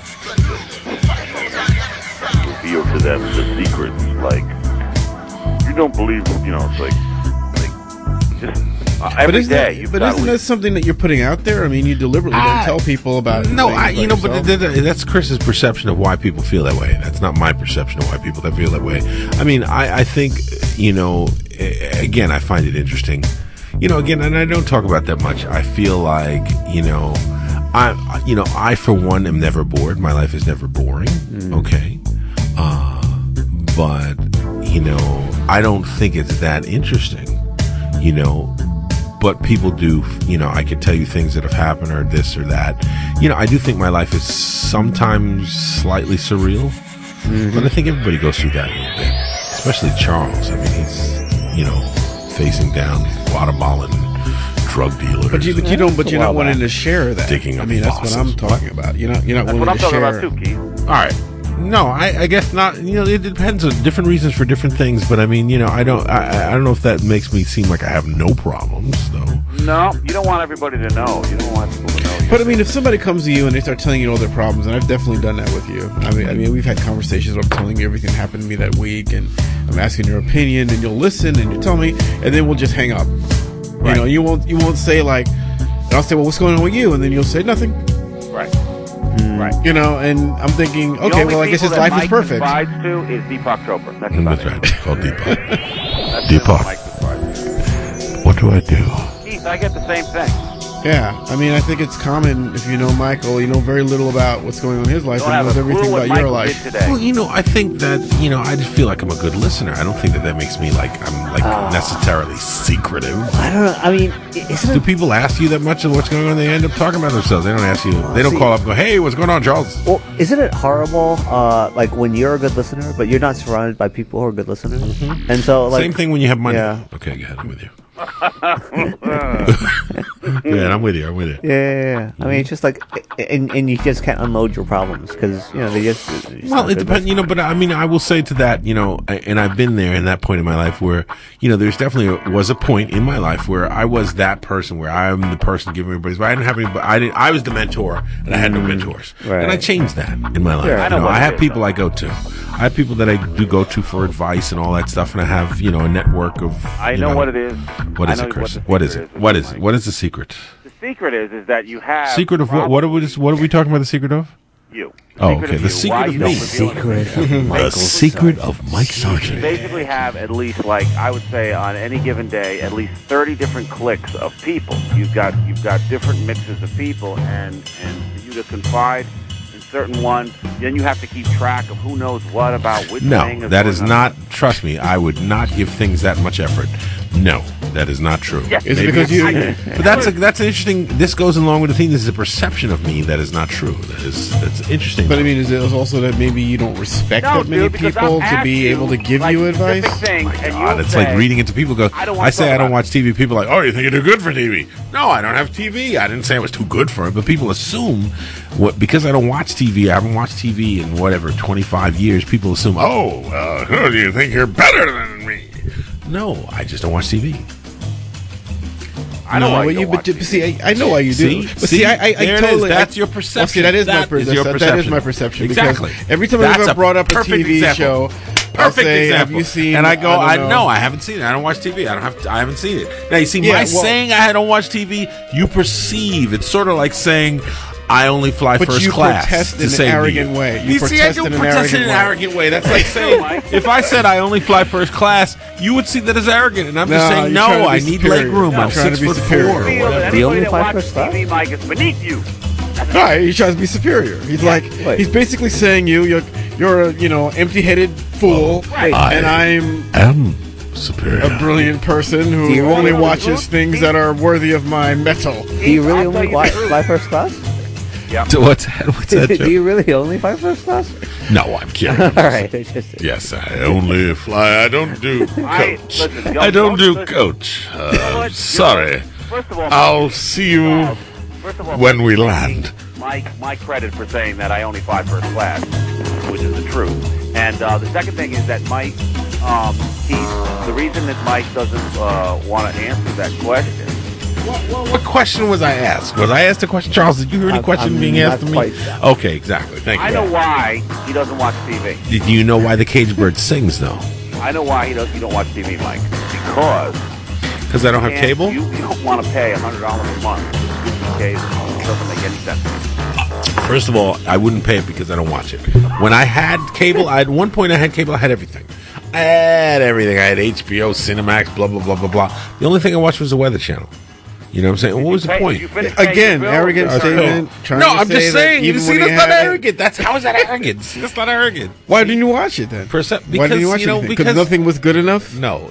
reveal to them the secrets. Like you don't believe, it's like just every day. But isn't that something that you're putting out there? I mean, you deliberately don't tell people about. No, but that's Chris's perception of why people feel that way. That's not my perception of why people feel that way. I mean, I think, again, I find it interesting. Again, and I don't talk about that much. I feel like, I for one am never bored. My life is never boring. Okay. But, I don't think it's that interesting. But people do, I could tell you things that have happened or this or that. I do think my life is sometimes slightly surreal, but I think everybody goes through that a little bit, especially Charles. I mean, he's facing down waterballing drug dealers. But you're not wanting to share that. Digging up I mean, that's what I'm talking about. You're not willing to share. That's what I'm talking about too, Keith. All right. No, I guess not. It depends on different reasons for different things. But I mean, I don't know if that makes me seem like I have no problems, though. No, you don't want everybody to know. You don't want people to know. But I mean, if somebody comes to you and they start telling you all their problems, and I've definitely done that with you. I mean, we've had conversations where I'm telling you everything that happened to me that week, and I'm asking your opinion, and you'll listen, and you tell me, and then we'll just hang up. Right. You won't say like, and I'll say, well, what's going on with you, and then you'll say nothing. Right. Right. And I'm thinking, okay, well, I guess his life is perfect. The only people that Mike confides to is Deepak Chopra. That's about right. It's called Deepak. Deepak. What do I do? Keith, I get the same thing. Yeah, I mean, I think it's common if you know Michael, you know very little about what's going on in his life and knows everything about your life. Well, I think that, I just feel like I'm a good listener. I don't think that makes me I'm necessarily secretive. I don't know. I mean, do people ask you that much of what's going on? They end up talking about themselves. They don't ask you. They don't call up and go, "Hey, what's going on, Charles?" Well, isn't it horrible? Like when you're a good listener, but you're not surrounded by people who are good listeners, and so same thing when you have money. Yeah. Okay, go ahead. I'm with you. Yeah, I'm with you. Yeah. I mean, it's just like, and you just can't unload your problems because they just. Well, it depends, But I mean, I will say to that, and I've been there in that point in my life where, there's definitely was a point in my life where I was that person where I'm the person giving everybody's. But I didn't have any. I was the mentor, and I had no mentors, right. And I changed that in my life. Yeah, I have people I go to. I have people that I do go to for advice and all that stuff, and I have a network of. I know what it is. What is it, Chris? What is it? What is the secret? The secret is that you have Secret of what? What are we talking about? The secret of? You. Oh, okay. The secret of me. The secret of Mike Sargent. You basically have at least, like I would say, on any given day, at least 30 different cliques of people. You've got different mixes of people, and for you to confide in certain ones, then you have to keep track of who knows what about which thing. No, that is not. Trust me, I would not give things that much effort. No, that is not true. Yes. Is it because you? But that's an interesting. This goes along with the thing. This is a perception of me that is not true. That's interesting. But I mean, is it also that maybe you don't respect that many people to be able to give you advice? God, it's like reading it to people. I say I don't watch TV. People are like, oh, you think you're too good for TV? No, I don't have TV. I didn't say I was too good for it. But people assume because I don't watch TV. I haven't watched TV in 25 years. People assume, do you think you're better than me? No, I just don't watch TV. I know why you do. See, I know why you do. See, I totally. That's your perception. Well, see, that is my perception. Exactly. Because every time I've ever brought up a TV show, perfect example. Have you seen? And I go, I haven't seen it. I don't watch TV. I haven't seen it. Now you see, saying I don't watch TV, you perceive it's sort of like saying, I only fly first class. But you protest in an arrogant way. You see, I do protest in an arrogant way. That's like saying, if I said I only fly first class, you would see that as arrogant. And I'm just saying, no, I need leg room. I'm 6'4". The only fly first class? TV, Mike, is beneath you. Right, he tries to be superior. He's he's basically saying you're a empty-headed fool, and I'm superior. A brilliant person who only watches things that are worthy of my metal. Do you really only fly first class? Yep. What's that? Do you really only fly first class? No, I'm kidding. All right. Yes, I only fly. I don't do coach. I don't do coach. Sorry. First of all, I'll see you when we land. My credit for saying that I only fly first class, which is the truth. And the second thing is that Mike, the reason that Mike doesn't want to answer that question. What question was I asked? Was I asked a question, Charles? Did you hear any question being asked of me? Okay, exactly. Thank you. I know why he doesn't watch TV. Do you know why the cage bird sings, though? I know why you don't watch TV, Mike. Because I don't have cable? You don't want to pay $100 a month for cable. It doesn't make any sense. First of all, I wouldn't pay it because I don't watch it. When I had cable, at one point I had cable, I had everything. I had HBO, Cinemax, blah, blah, blah, blah, blah. The only thing I watched was the Weather Channel. You know what I'm saying? What was the point? Again, arrogant statement. No, I'm just saying. You see, that's not arrogant. How is that arrogance? That's not arrogant. Why didn't you watch it then? Because, why didn't you watch it? Because nothing was good enough? No.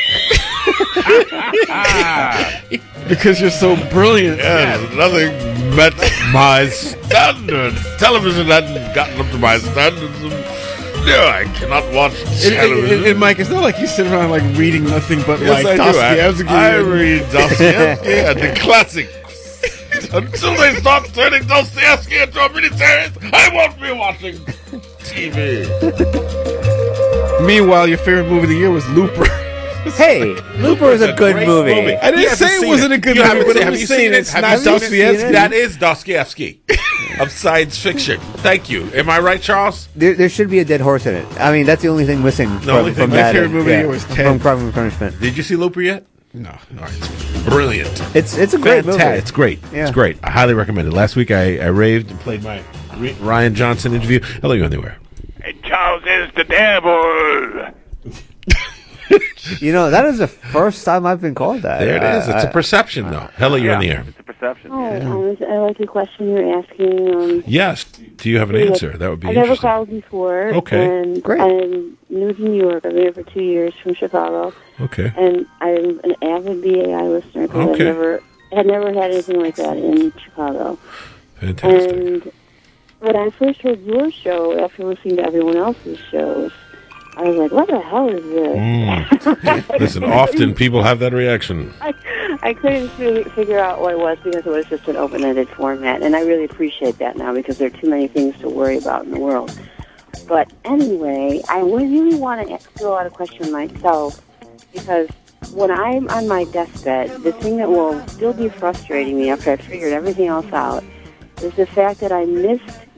Because you're so brilliant. Yes, nothing met my standard. Television hadn't gotten up to my standards. No, I cannot watch television. And Mike, it's not like you sit around like reading nothing but Dostoevsky. I read Dostoevsky and the classics. Until they start turning Dostoevsky into a miniseries, I won't be watching TV. Meanwhile, your favorite movie of the year was Looper. Hey, Looper is a good movie. I didn't say it wasn't a good movie, but I'm saying it's not Dostoevsky. That is Dostoevsky of science fiction. Thank you. Am I right, Charles? There should be a dead horse in it. I mean, that's the only thing missing from that. My favorite movie was from Crime and Punishment. Did you see Looper yet? No. All right. It's brilliant. It's a great movie. It's great. Yeah. It's great. I highly recommend it. Last week I raved and played my Ryan Johnson interview. Hello, you anywhere? And Charles is the devil. You know, that is the first time I've been called that. There it is. It's a perception, though. Hella, you're in the air. It's a perception. Hi, I like the question you're asking. Yes. Do you have an answer? That would be interesting. I've never called before. Okay. And great. I'm new to New York. I've been here for 2 years from Chicago. Okay. And I'm an avid BAI listener because I had never had anything like that in Chicago. Fantastic. And when I first heard your show, after listening to everyone else's shows, I was like, what the hell is this? Listen, often people have that reaction. I couldn't figure out what it was because it was just an open-ended format, and I really appreciate that now because there are too many things to worry about in the world. But anyway, I really want to ask you a lot of questions myself because when I'm on my deathbed, the thing that will still be frustrating me after I've figured everything else out is the fact that I missed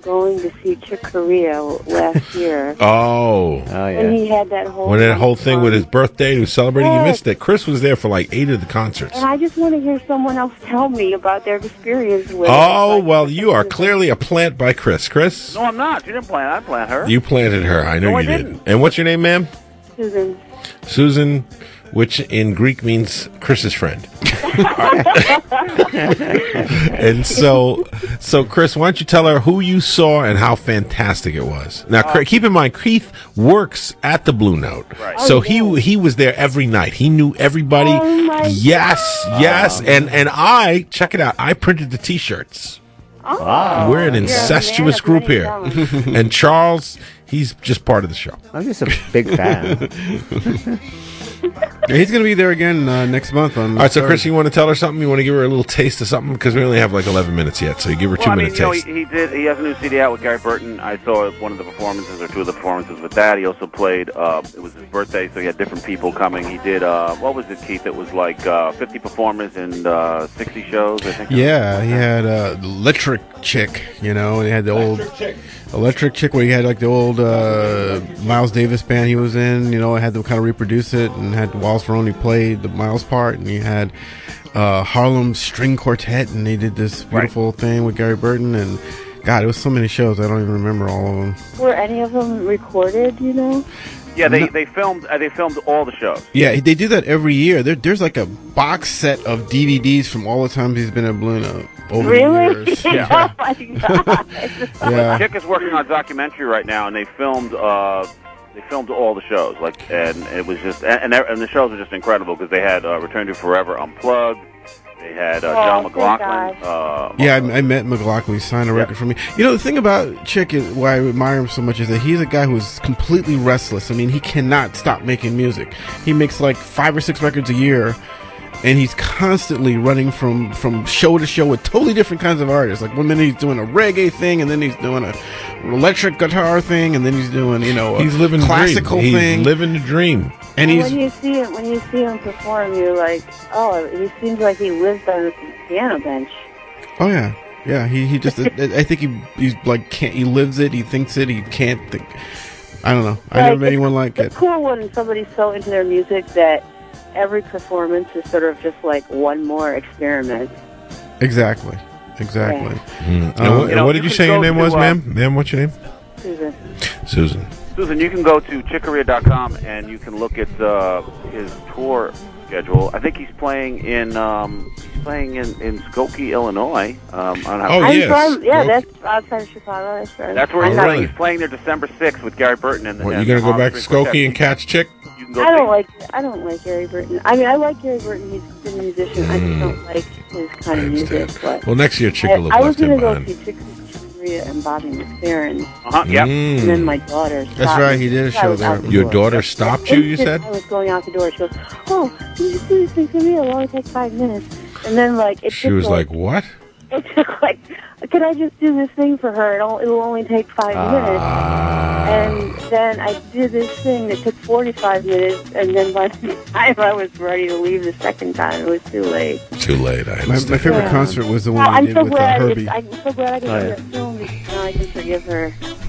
going to see Chick Corea last year. Oh, And he had that whole... when that whole thing with his birthday, he was celebrating, you Yes. missed it. Chris was there for like 8 of the concerts. And I just want to hear someone else tell me about their experience with Oh, well, you are clearly a plant by Chris. Chris, No, I'm not. You didn't plant. I planted her. you planted her. I know No, I you did. didn't. And what's your name, ma'am? Susan. Susan, which in Greek means Chris's friend. And so Chris, why don't you tell her who you saw and how fantastic it was? Now, keep in mind, Keith works at the Blue Note, Right. so he was there every night. He knew everybody. Yes, and I check it out. I printed the T-shirts. Wow. We're an incestuous group here, and Charles, he's just part of the show. I'm just a big fan. Yeah, he's going to be there again next month. On All right, so Chris, you want to tell her something? You want to give her a little taste of something? Because we only have like 11 minutes yet, so you give her 2-minute taste. He has a new CD out with Gary Burton. I saw one of the performances or two of the performances with that. He also played, it was his birthday, so he had different people coming. He did, what was it, Keith? It was like 50 performers and 60 shows, I think. Yeah, he had Electric Chick, and he had the old Electric Chick where he had like the old Miles Davis band he was in, had them kind of reproduce it, and had Wallace Ferroni played the Miles part, and he had Harlem String Quartet, and they did this beautiful thing with Gary Burton, and God, it was so many shows, I don't even remember all of them. Were any of them recorded, Yeah, they filmed all the shows. Yeah, they do that every year. There's like a box set of DVDs from all the times he's been at Blue Note over Really? the years. Yeah. Oh, my God. Yeah. Chick is working on a documentary right now, and they filmed all the shows. And it was just, and the shows are just incredible because they had Return to Forever Unplugged. They had John McLaughlin. Yeah, I met McLaughlin. He signed a record for me. The thing about Chick, is why I admire him so much, is that he's a guy who's completely restless. I mean, he cannot stop making music. He makes like 5 or 6 records a year, and he's constantly running from show to show with totally different kinds of artists. Like one minute he's doing a reggae thing, and then he's doing a electric guitar thing, and then he's doing he's living the classical dream. thing. He's living the dream. And when you see him perform, you're like, oh, he seems like he lives on the piano bench. Oh yeah. He just I think he's like he lives it. He thinks it. He can't think. I don't know. I never met anyone like it. It's cool when somebody's so into their music that every performance is sort of just like one more experiment. Exactly. And what did you say your name was, ma'am? Ma'am, what's your name? Susan. Susan, you can go to chickcorea.com and you can look at his tour schedule. I think he's playing in Skokie, Illinois. That's outside of Chicago. That's right. That's where he's playing. He's playing there December 6th with Gary Burton. And you going to go back to Skokie and catch Chick? I don't like Gary Burton. I mean, I like Gary Burton. He's a good musician. I just don't like his kind of music. But well, next year Chick will I have was left him going to behind. go see Chick Corea and Bobby McFerrin. Yep. And then my daughter stopped That's right. me. He did a I show was there. out the Your door. daughter stopped you, you said? I was going out the door. She goes, "Oh, can you do this thing for me? It'll only take 5 minutes." And then She was like, what? It took like, can I just do this thing for her? It'll only take 5 minutes. And then I did this thing that took 45 minutes, and then by the time I was ready to leave the second time, it was too late. Too late, I My understand. favorite concert was the one I'm we did so with glad. Herbie. I'm so glad I did that film because now I can forgive her.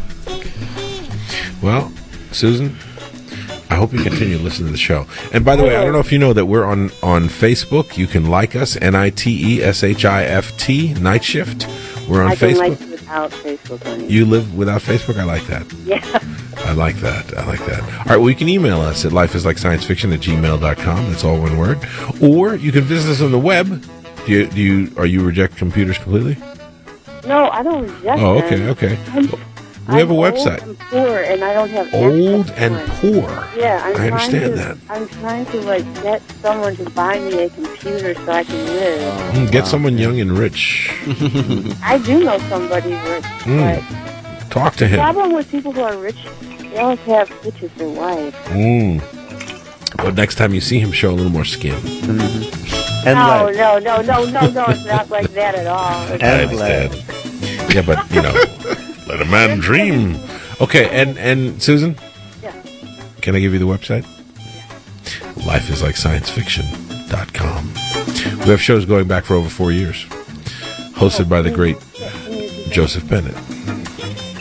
Well, Susan, I hope you continue to listen to the show. And by the way, I don't know if you know that we're on Facebook. You can like us, NITESHIFT, Night Shift. We're on I can Facebook. like it without Facebook on it. You live without Facebook? I like that. Yeah. I like that. All right, well, you can email us at lifeislikeScienceFiction@gmail.com. That's all one word. Or you can visit us on the web. Are you reject computers completely? No, I don't reject Oh, them. okay. We have a website. I'm poor, and I don't have Old access and to it. poor. Yeah, I understand that. I'm trying to get someone to buy me a computer so I can live. Get someone young and rich. I do know somebody rich, but Talk to the him. problem with people who are rich, they always have bitches for wife. But next time you see him, show a little more skin. And No, it's not like that at all. I understand. Yeah, but let a man dream. Okay, and Susan? Yeah. Can I give you the website? LifeislikeScienceFiction.com. We have shows going back for over 4 years, hosted by the great Joseph Bennett.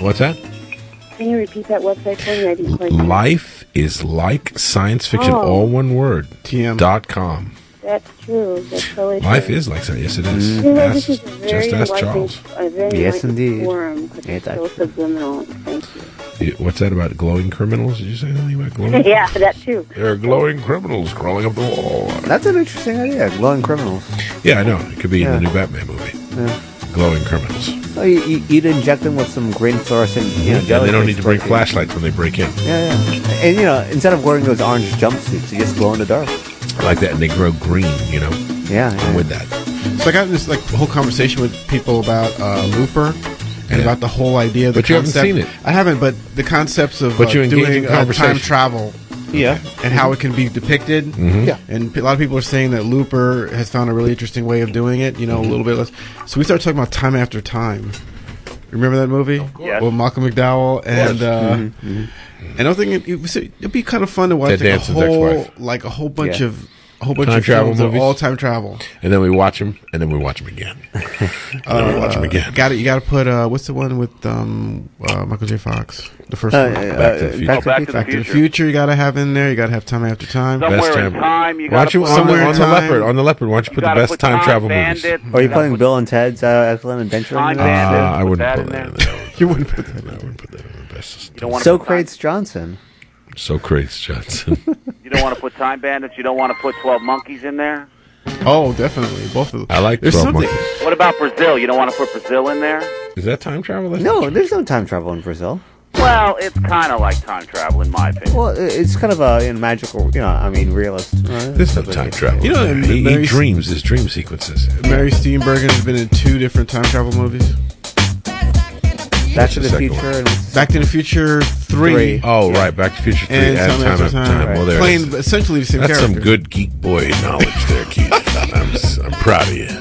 What's that? Can you repeat that website for me? I didn't quite. Life is like science fiction, Oh. all one word. .com. That's true. That's totally true. Life is like science. Yes, it is. You know, Ask- this is a very just ask enlightening- Charles. A very Yes, enlightening indeed. forum, 'cause it's so subliminal. Thank What's that about glowing criminals? Did you say anything about you. glowing? Yeah, that too. There are glowing criminals crawling up the wall. That's an interesting idea. Glowing criminals. Yeah, I know. It could be in Yeah. the new Batman movie. Yeah. Glowing criminals. Oh, you'd inject them with some green fluorescent, And jelly they don't fish need to bring protein. flashlights when they break in. Yeah, yeah. And instead of wearing those orange jumpsuits, you just glow in the dark. I like that, and they grow green, Yeah, I'm with that. So I got in this whole conversation with people about Looper and about the whole idea of the But you haven't concept. seen it. I haven't, but the concepts of But you engage in doing conversation. time travel. Yeah. And how it can be depicted. Mhm. Yeah. And a lot of people are saying that Looper has found a really interesting way of doing it, a little bit less. So we started talking about Time After Time. Remember that movie? Yes. With Malcolm McDowell and and I think it'd be kind of fun to watch Ted Danson's ex-wife. a whole bunch Yeah. of time Time of travel films of movies? all time travel. And then we watch them, and then we watch them again. And then we watch them again. You got to put what's the one with Michael J. Fox? The first one. Back to the Future. Back to the Future. You got to have in there. You got to have Time After Time. Somewhere in time, you Why don't you gotta on put the, Somewhere on in the Time. leopard? On the leopard, why don't you put the gotta best put time Time travel Bandit. movies? Are you putting Bill and Ted's Excellent Adventure Time in there? Bandit. I Put wouldn't that put in that in there. there. You wouldn't put that. I wouldn't put that in the best. You don't want to Socrates Johnson. Socrates Johnson. You don't want to put Time Bandits. You don't want to put 12 Monkeys in there. Oh, definitely. Both of them. I like There's 12 something. Monkeys. What about Brazil? You don't want to put Brazil in there. Is that time travel? That's No, there's no time travel in Brazil. Well, it's kind of like time travel, in my opinion. Well, it's kind of a magical, realist. There's no time travel. He Mary- dreams his dream sequences. Mary Steenburgen has been in 2 different time travel movies. Back to the the second Future. one? And Back to the Future 3. Oh, right. Back to the Future 3 And and Time After Time. Right. Well, there it Playing is. essentially the same That's character. some good geek boy knowledge there, Keith. I'm proud of you.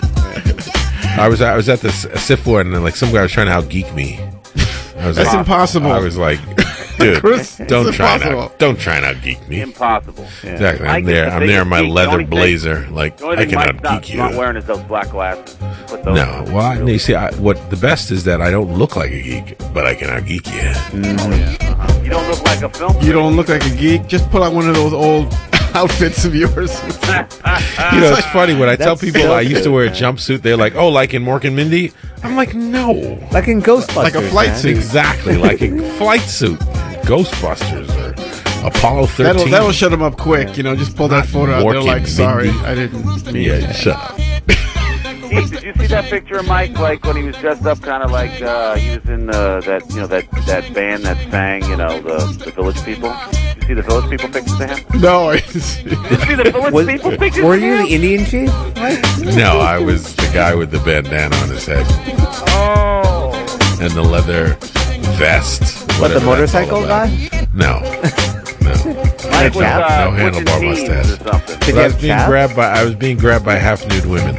I was at the SIF one, and like some guy was trying to out geek me. I was That's like, impossible. I was like, dude, Chris, it's don't try impossible. and out geek me. Impossible. Exactly. I I'm get there. the I'm there in my biggest geek. The leather only thing- blazer. Like The only I thing can out Mike's not, geek you. not wearing is those black glasses. Put those No, well, you see, what the best is that I don't look like a geek, but I can out geek you. You don't look like a film. You don't look like a geek. Just pull out one of those old outfits of yours. You know, it's funny when I tell That's people so I used to good. wear a jumpsuit. They're like, "Oh, like in Mork and Mindy." I'm like, "No, like in Ghostbusters. Like a flight man. suit. exactly like a flight suit, Ghostbusters or Apollo 13." That'll shut them up quick. Just pull that photo out. They're Mork like, and sorry, Mindy. I didn't mean Yeah, it. shut up. Keith, did you see that picture of Mike, like when he was dressed up, kind of like he was in that band that sang, the Village People? Did you see the Village People pictures of him? No, I didn't see Did you see the Village People pictures? Were of you him? the Indian chief? No, I was the guy with the bandana on his head Oh. and the leather vest. What, the whatever that's motorcycle all about. guy? No, Mike was chaps? no pushing handlebar jeans mustache. or something. Did But you I was have being chaps? I was being grabbed by half nude women.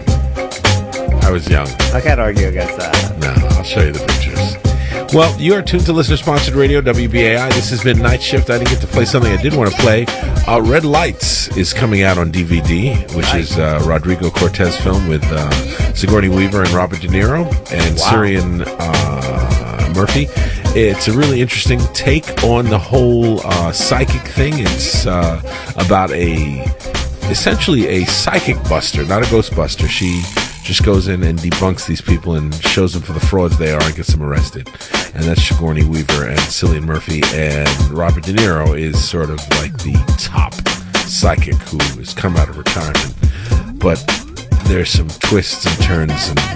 I was young. I can't argue against that. No, I'll show you the pictures. Well, you are tuned to listener-sponsored radio, WBAI. This has been Night Shift. I didn't get to play something I did want to play. Red Lights is coming out on DVD, which is Rodrigo Cortez film with Sigourney Weaver and Robert De Niro and Cillian Murphy. It's a really interesting take on the whole psychic thing. It's about essentially a psychic buster, not a ghostbuster. She just goes in and debunks these people and shows them for the frauds they are and gets them arrested. And that's Sigourney Weaver and Cillian Murphy. And Robert De Niro is sort of like the top psychic who has come out of retirement. But there's some twists and turns and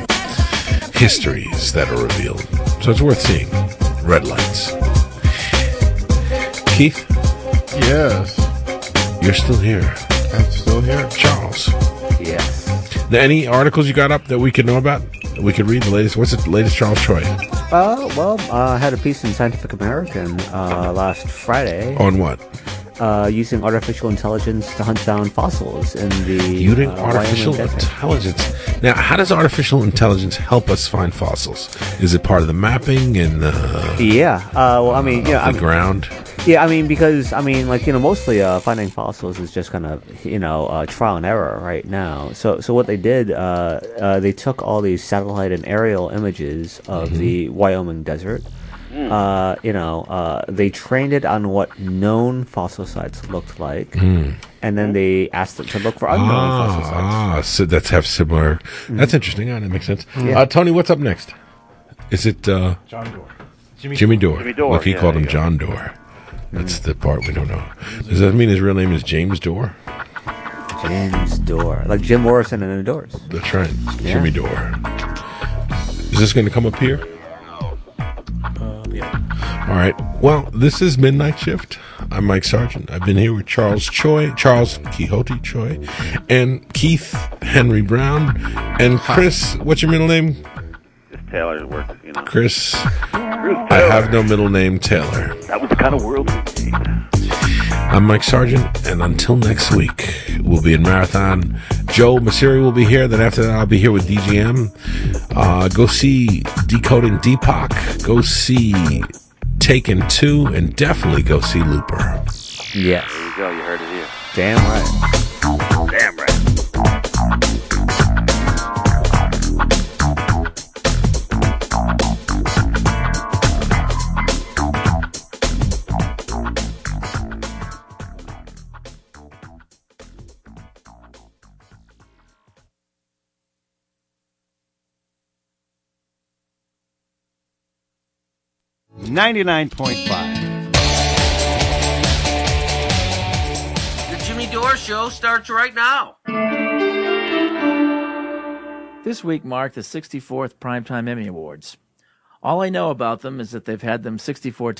histories that are revealed. So it's worth seeing. Red Lights. Keith? Yes. You're still here. I'm still here. Charles? Yes. Any articles you got up that we could know about? That we could read the latest? What's the latest Charles Troy? I had a piece in Scientific American last Friday. On what? Using artificial intelligence to hunt down fossils in the Using artificial Wyoming desert. intelligence. Now, how does artificial intelligence help us find fossils? Is it part of the mapping and the ground? Yeah, because mostly finding fossils is just kind of trial and error right now. So what they did, they took all these satellite and aerial images of the Wyoming desert, They trained it on what known fossil sites looked like, and then they asked it to look for unknown fossil sites. So that's have similar. That's interesting. That makes sense. Yeah. Tony, what's up next? Is it John Doerr? Jimmy Dore. Jimmy Dore, Look, he yeah, called there him you go. John Doerr. That's the part we don't know. Does that mean his real name is James Dore? James Dore, like Jim Morrison and the Doors. That's right, Yeah. Jimmy Dore. Is this going to come up here? Yeah. All right. Well, this is Midnight Shift. I'm Mike Sargent. I've been here with Charles Quixote Choi, and Keith Henry Brown, and Chris. What's your middle name? Just Taylor works, you know. Chris. I have no middle name, Taylor. That was the kind of world we made. I'm Mike Sargent, and until next week, we'll be in Marathon. Joe Masiri will be here. Then after that, I'll be here with DGM. Go see Decoding Deepak. Go see Taken 2, and definitely go see Looper. Yes. There you go. You heard it here. Damn right. Damn right. The Jimmy Dore Show starts right now. This week marked the 64th Primetime Emmy Awards. All I know about them is that they've had them 64